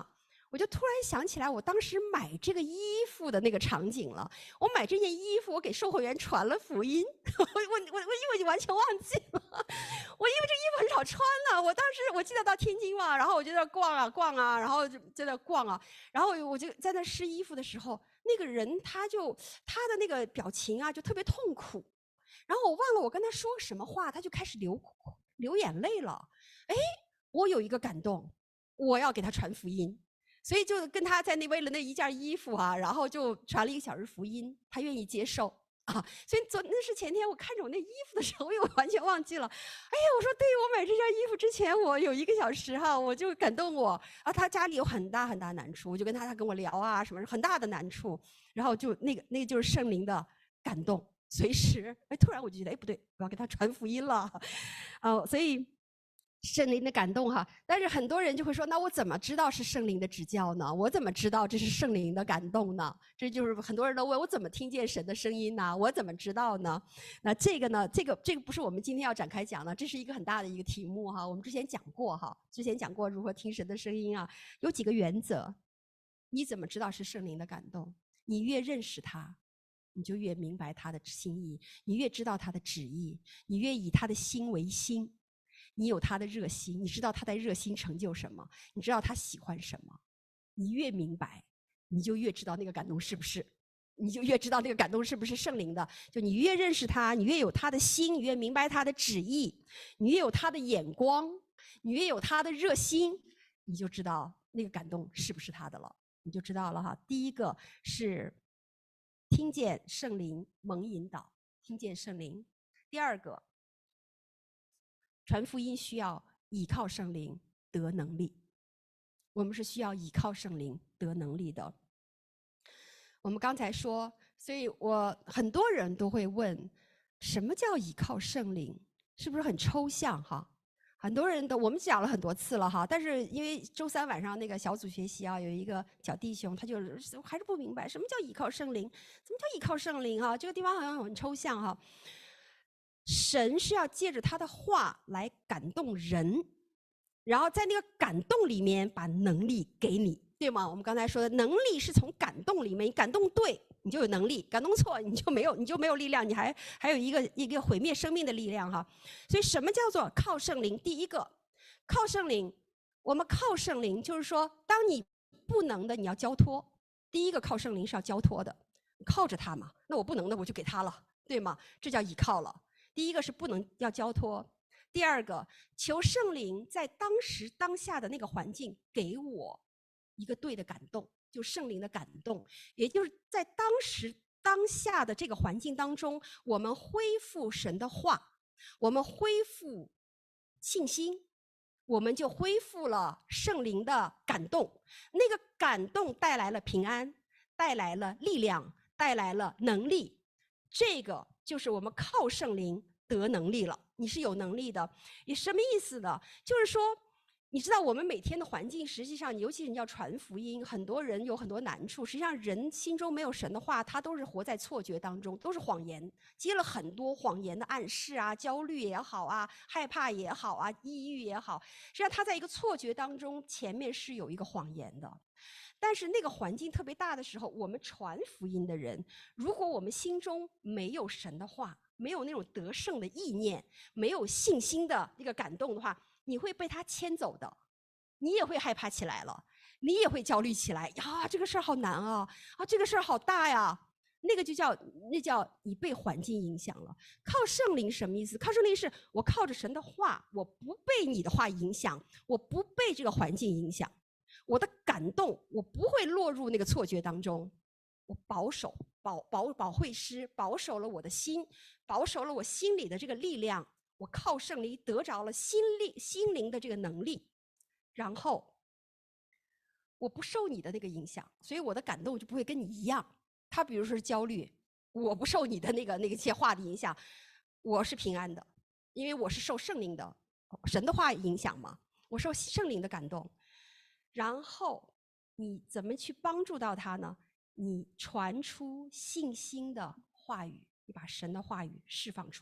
我就突然想起来我当时买这个衣服的那个场景了。我买这件衣服，我给售货员传了福音，我因为就完全忘记了，我因为这衣服很少穿呢。我当时我记得到天津嘛，然后我就在那逛啊逛啊，然后就在那逛啊，然后我就在那试衣服的时候，那个人他的那个表情啊就特别痛苦，然后我忘了我跟他说什么话，他就开始流眼泪了。哎，我有一个感动，我要给他传福音。所以就跟他在为了那一件衣服啊，然后就传了1个小时福音，他愿意接受啊。所以那是前天我看着我那衣服的时候，我完全忘记了。哎呀，我说对，我买这件衣服之前，我有1个小时哈，我就感动我啊。他家里有很大很大难处，我就跟他跟我聊啊，什么很大的难处，然后就那个就是圣灵的感动，随时突然我就觉得不对，我要给他传福音了，所以。圣灵的感动哈，但是很多人就会说，那我怎么知道是圣灵的指教呢？我怎么知道这是圣灵的感动呢？这就是很多人都问我怎么听见神的声音呢？我怎么知道呢？那这个呢，这个不是我们今天要展开讲的，这是一个很大的一个题目哈。我们之前讲过哈，如何听神的声音啊，有几个原则。你怎么知道是圣灵的感动？你越认识他，你就越明白他的心意，你越知道他的旨意，你越以他的心为心。你有他的热心，你知道他在热心成就什么，你知道他喜欢什么，你越明白，你就越知道那个感动是不是，你就越知道那个感动是不是圣灵的。就你越认识他，你越有他的心，你越明白他的旨意，你越有他的眼光，你越有他的热心，你就知道那个感动是不是他的了，你就知道了哈。第一个是听见圣灵蒙引导，听见圣灵。第二个，传福音需要倚靠圣灵得能力，我们是需要倚靠圣灵得能力的。我们刚才说，所以很多人都会问，什么叫倚靠圣灵？是不是很抽象哈？很多人我们讲了很多次了哈，但是因为周3晚上那个小组学习啊，有一个小弟兄，他就还是不明白什么叫倚靠圣灵，怎么叫倚靠圣灵啊？这个地方好像很抽象哈。神是要借着他的话来感动人，然后在那个感动里面把能力给你，对吗？我们刚才说的能力是从感动里面，你感动对，你就有能力；感动错，你就没有力量，你还有一个毁灭生命的力量哈。所以什么叫做靠圣灵？第一个，靠圣灵，我们靠圣灵，就是说，当你不能的，你要交托。第一个靠圣灵是要交托的，靠着他嘛，那我不能的我就给他了，对吗？这叫倚靠了。第一个是不能要交托，第二个求圣灵在当时当下的那个环境给我一个对的感动，就圣灵的感动，也就是在当时当下的这个环境当中，我们恢复神的话，我们恢复信心，我们就恢复了圣灵的感动，那个感动带来了平安，带来了力量，带来了能力，这个就是我们靠圣灵得能力了，你是有能力的。你什么意思呢？就是说，你知道我们每天的环境，实际上，尤其是你要传福音，很多人有很多难处。实际上，人心中没有神的话，他都是活在错觉当中，都是谎言，接了很多谎言的暗示啊，焦虑也好啊，害怕也好啊，抑郁也好，实际上他在一个错觉当中，前面是有一个谎言的。但是那个环境特别大的时候，我们传福音的人，如果我们心中没有神的话，没有那种得胜的意念，没有信心的那个感动的话，你会被他牵走的，你也会害怕起来了，你也会焦虑起来呀，这个事儿好难啊，这个事儿好大呀，那叫你被环境影响了。靠圣灵什么意思？靠圣灵是我靠着神的话，我不被你的话影响，我不被这个环境影响，我的感动我不会落入那个错觉当中，我保守保惠师，保守了我的心，保守了我心里的这个力量，我靠圣灵得着了心灵的这个能力，然后我不受你的那个影响，所以我的感动就不会跟你一样。他比如说是焦虑，我不受你的那些话的影响，我是平安的，因为我是受圣灵的神的话影响嘛，我受圣灵的感动。然后你怎么去帮助到他呢？你传出信心的话语，你把神的话语释放出来，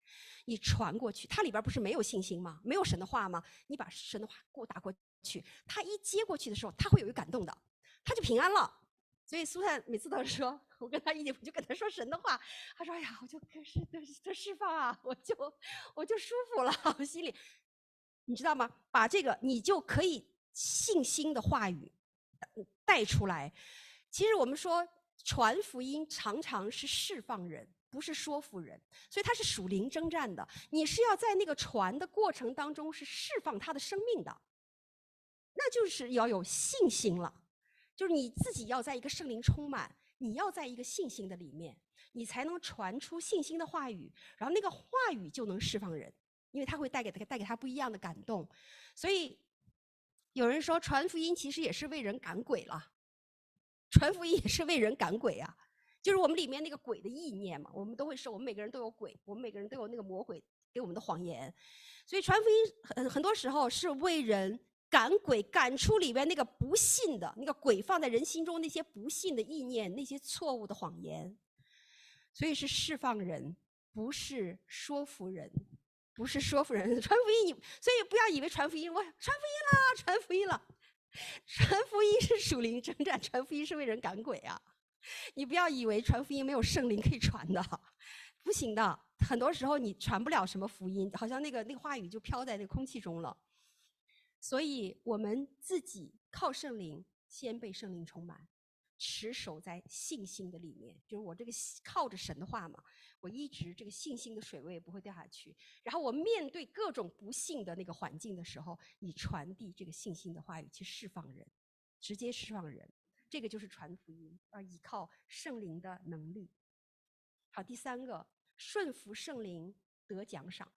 你传过去，它里边不是没有信心吗？没有神的话吗？你把神的话打过去，他一接过去的时候，他会有一个感动的，他就平安了。所以苏珊每次都说，我跟他一起，我就跟他说神的话，他说：“哎呀，我就得释放啊，我就舒服了，我心里，你知道吗？把这个你就可以信心的话语带出来。其实我们说传福音常常是释放人，不是说服人，所以它是属灵征战的。你是要在那个传的过程当中是释放他的生命的，那就是要有信心了。就是你自己要在一个圣灵充满，你要在一个信心的里面，你才能传出信心的话语，然后那个话语就能释放人，因为它会带给他不一样的感动。所以有人说传福音其实也是为人赶鬼了，传福音也是为人赶鬼啊，就是我们里面那个鬼的意念嘛，我们都会受，我们每个人都有鬼，我们每个人都有那个魔鬼给我们的谎言，所以传福音很多时候是为人赶鬼，赶出里面那个不信的那个鬼放在人心中那些不信的意念，那些错误的谎言，所以是释放人，不是说服人，不是说服人。传福音，所以不要以为传福音，我传福音啦，传福音了。传福音是属灵征战，传福音是为人赶鬼啊！你不要以为传福音没有圣灵可以传的，不行的。很多时候你传不了什么福音，好像那个话语就飘在那个空气中了。所以我们自己靠圣灵，先被圣灵充满，持守在信心的里面。就是我这个靠着神的话嘛，我一直这个信心的水位也不会掉下去。然后我面对各种不幸的那个环境的时候，你传递这个信心的话语去释放人，直接释放人。这个就是传福音，要依靠圣灵的能力。好，第三个，顺服圣灵得奖赏。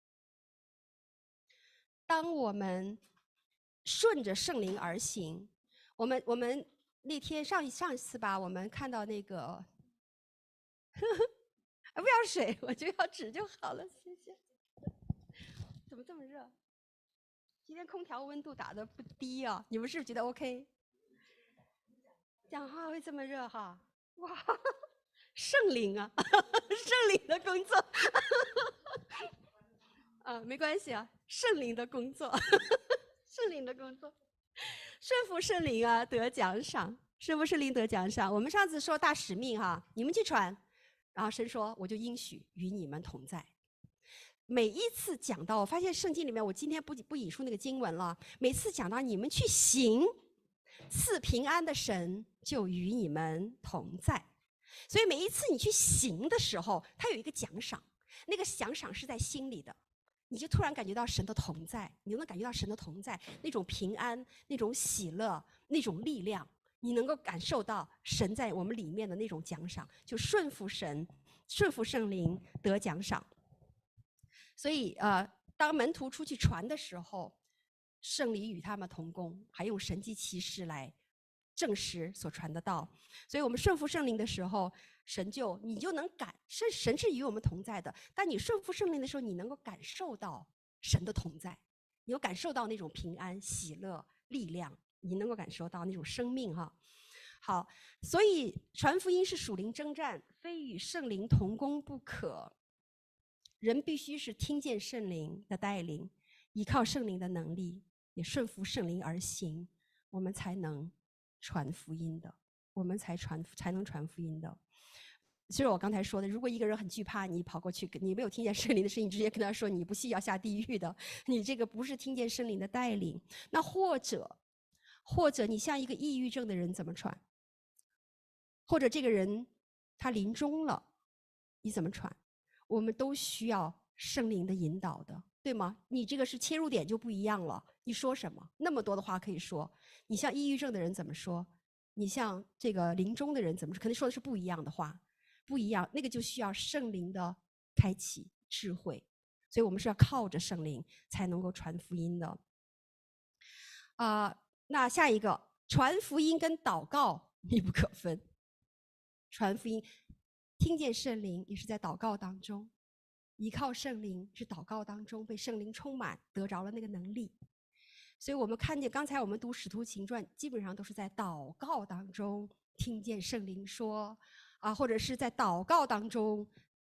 当我们顺着圣灵而行，我们那天上一次吧，我们看到那个，不要水，我就要纸就好了，谢谢。怎么这么热？今天空调温度打得不低啊，你们是不是觉得 OK？ 讲话会这么热哈？哇，圣灵啊，圣灵的工作。没关系啊，圣灵的工作，圣灵的工作，顺服圣灵啊，得奖赏，顺服圣灵得奖赏。我们上次说大使命哈，你们去传，然后神说我就应许与你们同在。每一次讲到，我发现圣经里面，我今天不引述那个经文了。每次讲到你们去行，赐平安的神就与你们同在。所以每一次你去行的时候，它有一个奖赏，那个奖赏是在心里的，你就突然感觉到神的同在，你能感觉到神的同在，那种平安，那种喜乐，那种力量，你能够感受到神在我们里面的那种奖赏，就顺服神，顺服圣灵得奖赏。所以当门徒出去传的时候，圣灵与他们同工，还用神迹奇事来证实所传的道。所以我们顺服圣灵的时候，你就能神是与我们同在的。当你顺服圣灵的时候，你能够感受到神的同在，你有感受到那种平安、喜乐、力量，你能够感受到那种生命哈。好，所以传福音是属灵征战，非与圣灵同工不可。人必须是听见圣灵的带领，依靠圣灵的能力，也顺服圣灵而行，我们才能传福音的，我们才能传福音的。就是我刚才说的，如果一个人很惧怕，你跑过去，你没有听见圣灵的声音，直接跟他说你不信要下地狱的，你这个不是听见圣灵的带领。那或者你像一个抑郁症的人怎么传？或者这个人他临终了，你怎么传？我们都需要圣灵的引导的，对吗？你这个是切入点就不一样了。你说什么？那么多的话可以说。你像抑郁症的人怎么说？你像这个临终的人怎么说？肯定说的是不一样的话，不一样。那个就需要圣灵的开启智慧，所以我们是要靠着圣灵才能够传福音的。那下一个，传福音跟祷告密不可分。传福音听见圣灵也是在祷告当中，依靠圣灵是祷告当中被圣灵充满，得着了那个能力。所以我们看见刚才我们读使徒行传，基本上都是在祷告当中听见圣灵说或者是在祷告当中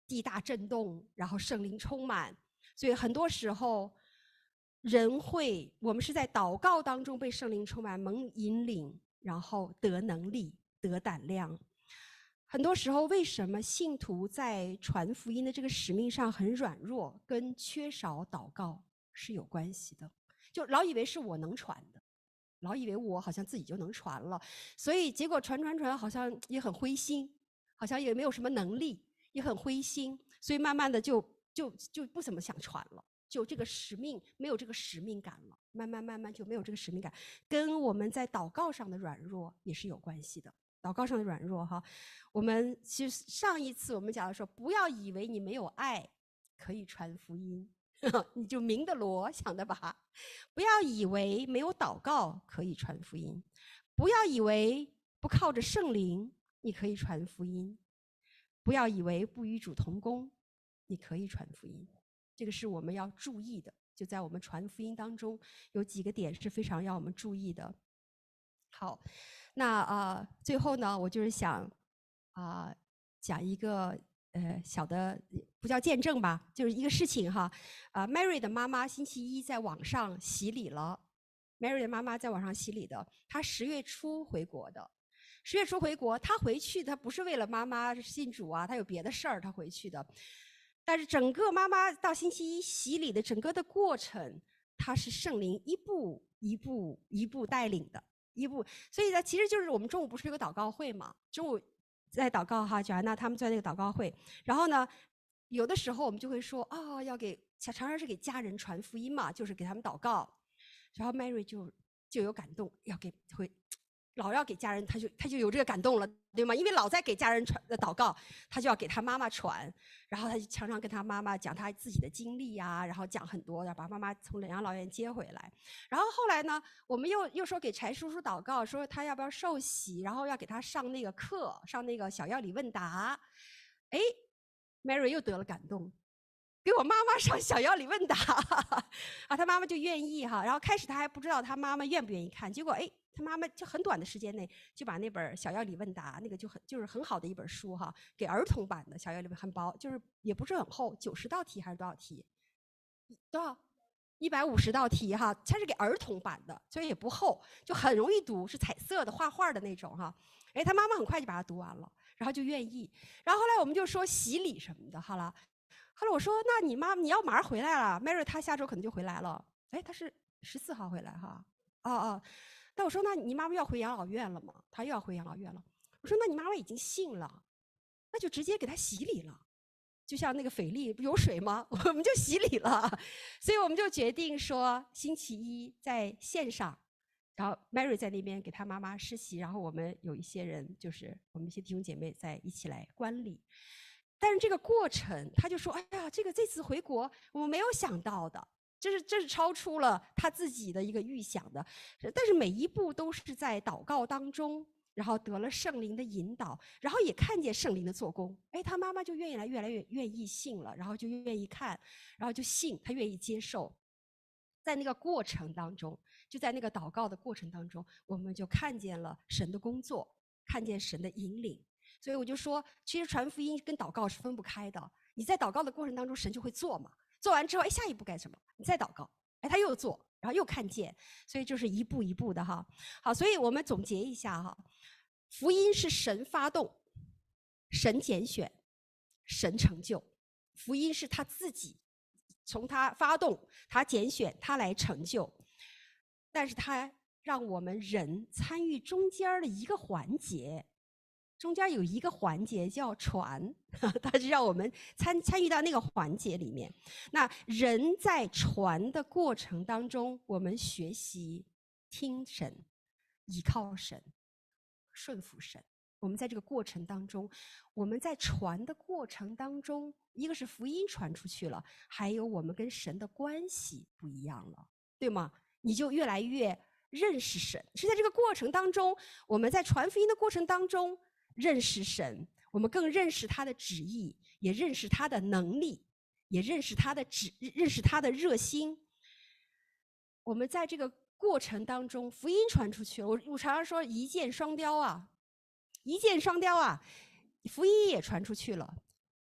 地大震动，然后圣灵充满。所以很多时候我们是在祷告当中被圣灵充满，蒙引领，然后得能力，得胆量。很多时候为什么信徒在传福音的这个使命上很软弱，跟缺少祷告是有关系的。就老以为是我能传的，老以为我好像自己就能传了，所以结果传好像也很灰心，好像也没有什么能力，也很灰心，所以慢慢的就不怎么想传了，就这个使命没有这个使命感了，慢慢就没有这个使命感，跟我们在祷告上的软弱也是有关系的。祷告上的软弱哈，我们其实上一次我们讲的说，不要以为你没有爱可以传福音，你就明的罗想的吧。不要以为没有祷告可以传福音，不要以为不靠着圣灵你可以传福音，不要以为不与主同工你可以传福音。这个是我们要注意的，就在我们传福音当中有几个点是非常要我们注意的。好，那最后呢，我就是想讲一个小的，不叫见证吧，就是一个事情哈。Mary 的妈妈星期一在网上洗礼了。Mary 的妈妈在网上洗礼的，她10月初回国的。10月初回国，她回去她不是为了妈妈信主啊，她有别的事儿，她回去的。但是整个妈妈到星期一洗礼的整个的过程，她是圣灵一步一步带领的。所以呢，其实就是我们中午不是有个祷告会嘛？中午在祷告哈，Joanna他们在那个祷告会，然后呢，有的时候我们就会说要常常是给家人传福音嘛，就是给他们祷告。然后 Mary 就有感动，老要给家人，他就有这个感动了，对吗？因为老在给家人祷告，他就要给他妈妈传，然后他就常常跟他妈妈讲他自己的经历呀，然后讲很多，要把妈妈从养老院接回来。然后后来呢，我们又说给柴叔叔祷告，说他要不要受洗，然后要给他上那个课，上那个小药理问答。哎 ，Mary 又得了感动。给我妈妈上小药理问答他妈妈就愿意哈。然后开始他还不知道他妈妈愿不愿意看，结果他妈妈就很短的时间内就把那本小药理问答那个就是很好的一本书哈，给儿童版的小药理很薄，就是也不是很厚，90道题还是多少题？多少？150道题哈，它是给儿童版的，所以也不厚，就很容易读，是彩色的画画的那种哈。他妈妈很快就把它读完了，然后就愿意。然后后来我们就说洗礼什么的，好了。后来我说，那你要马上回来了 ，Mary 她下周可能就回来了。她是14号回来哈。但我说，那你妈妈要回养老院了吗？她又要回养老院了。我说，那你妈妈已经信了，那就直接给她洗礼了。就像那个斐利不有水吗？我们就洗礼了。所以我们就决定说，星期一在线上，然后 Mary 在那边给她妈妈施洗，然后我们有一些人，就是我们一些弟兄姐妹在一起来观礼。但是这个过程，他就说：“哎呀，这次回国我没有想到的，这是超出了他自己的一个预想的。但是每一步都是在祷告当中，然后得了圣灵的引导，然后也看见圣灵的做工。他妈妈就越来越愿意信了，然后就愿意看，然后就信，他愿意接受。在那个过程当中，就在那个祷告的过程当中，我们就看见了神的工作，看见神的引领。”所以我就说，其实传福音跟祷告是分不开的。你在祷告的过程当中，神就会做嘛。做完之后，下一步干什么？你再祷告，他又做，然后又看见，所以就是一步一步的哈。好，所以我们总结一下哈，福音是神发动，神拣选，神成就。福音是他自己，从他发动，他拣选，他来成就。但是他让我们人参与中间的一个环节。中间有一个环节叫传，他就让我们参与到那个环节里面。那人在传的过程当中，我们学习听神，倚靠神，顺服神。我们在这个过程当中，我们在传的过程当中，一个是福音传出去了，还有我们跟神的关系不一样了，对吗？你就越来越认识神。是在这个过程当中，我们在传福音的过程当中认识神，我们更认识他的旨意，也认识他的能力，也认识他的热心。我们在这个过程当中，福音传出去了。我常常说一箭双雕啊，福音也传出去了。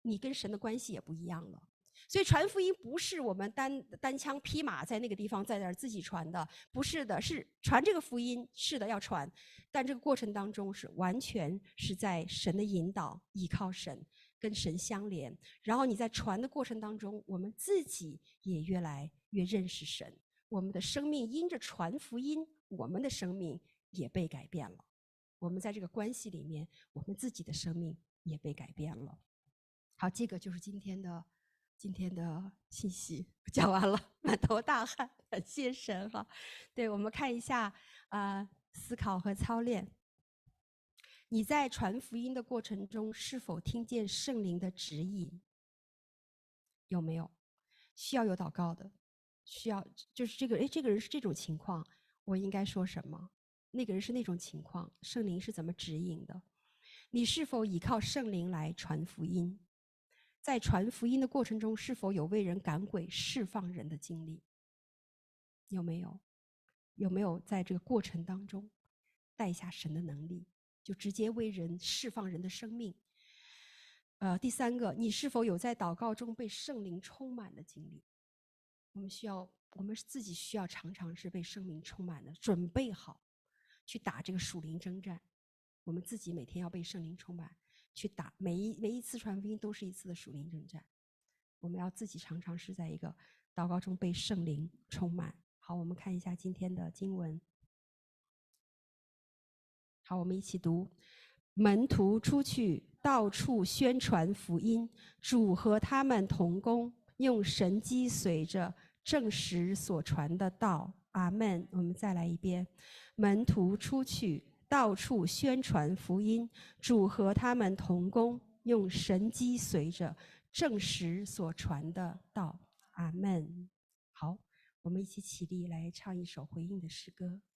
你跟神的关系也不一样了。所以传福音不是我们单枪匹马在那个地方在那儿自己传的，不是的，是传这个福音，是的要传，但这个过程当中是完全是在神的引导，依靠神，跟神相连。然后你在传的过程当中，我们自己也越来越认识神，我们的生命因着传福音，我们的生命也被改变了。我们在这个关系里面，我们自己的生命也被改变了。好，这个就是今天的信息，讲完了，满头大汗，感谢神哈。对，我们看一下思考和操练。你在传福音的过程中，是否听见圣灵的指引？有没有？需要有祷告的，需要就是这个人是这种情况，我应该说什么？那个人是那种情况，圣灵是怎么指引的？你是否依靠圣灵来传福音？在传福音的过程中，是否有为人赶鬼、释放人的经历？有没有？有没有在这个过程当中带下神的能力，就直接为人释放人的生命？第三个，你是否有在祷告中被圣灵充满的经历？我们自己需要常常是被圣灵充满的，准备好去打这个属灵征战。我们自己每天要被圣灵充满，去打每一次传福音都是一次的属灵征战。我们要自己常常是在一个祷告中被圣灵充满。好，我们看一下今天的经文。好，我们一起读：门徒出去，到处宣传福音，主和他们同工，用神机随着证实所传的道。阿们。我们再来一遍：门徒出去，到处宣传福音，主和他们同工，用神机随着证实所传的道。阿们。好，我们一起起立来唱一首回应的诗歌。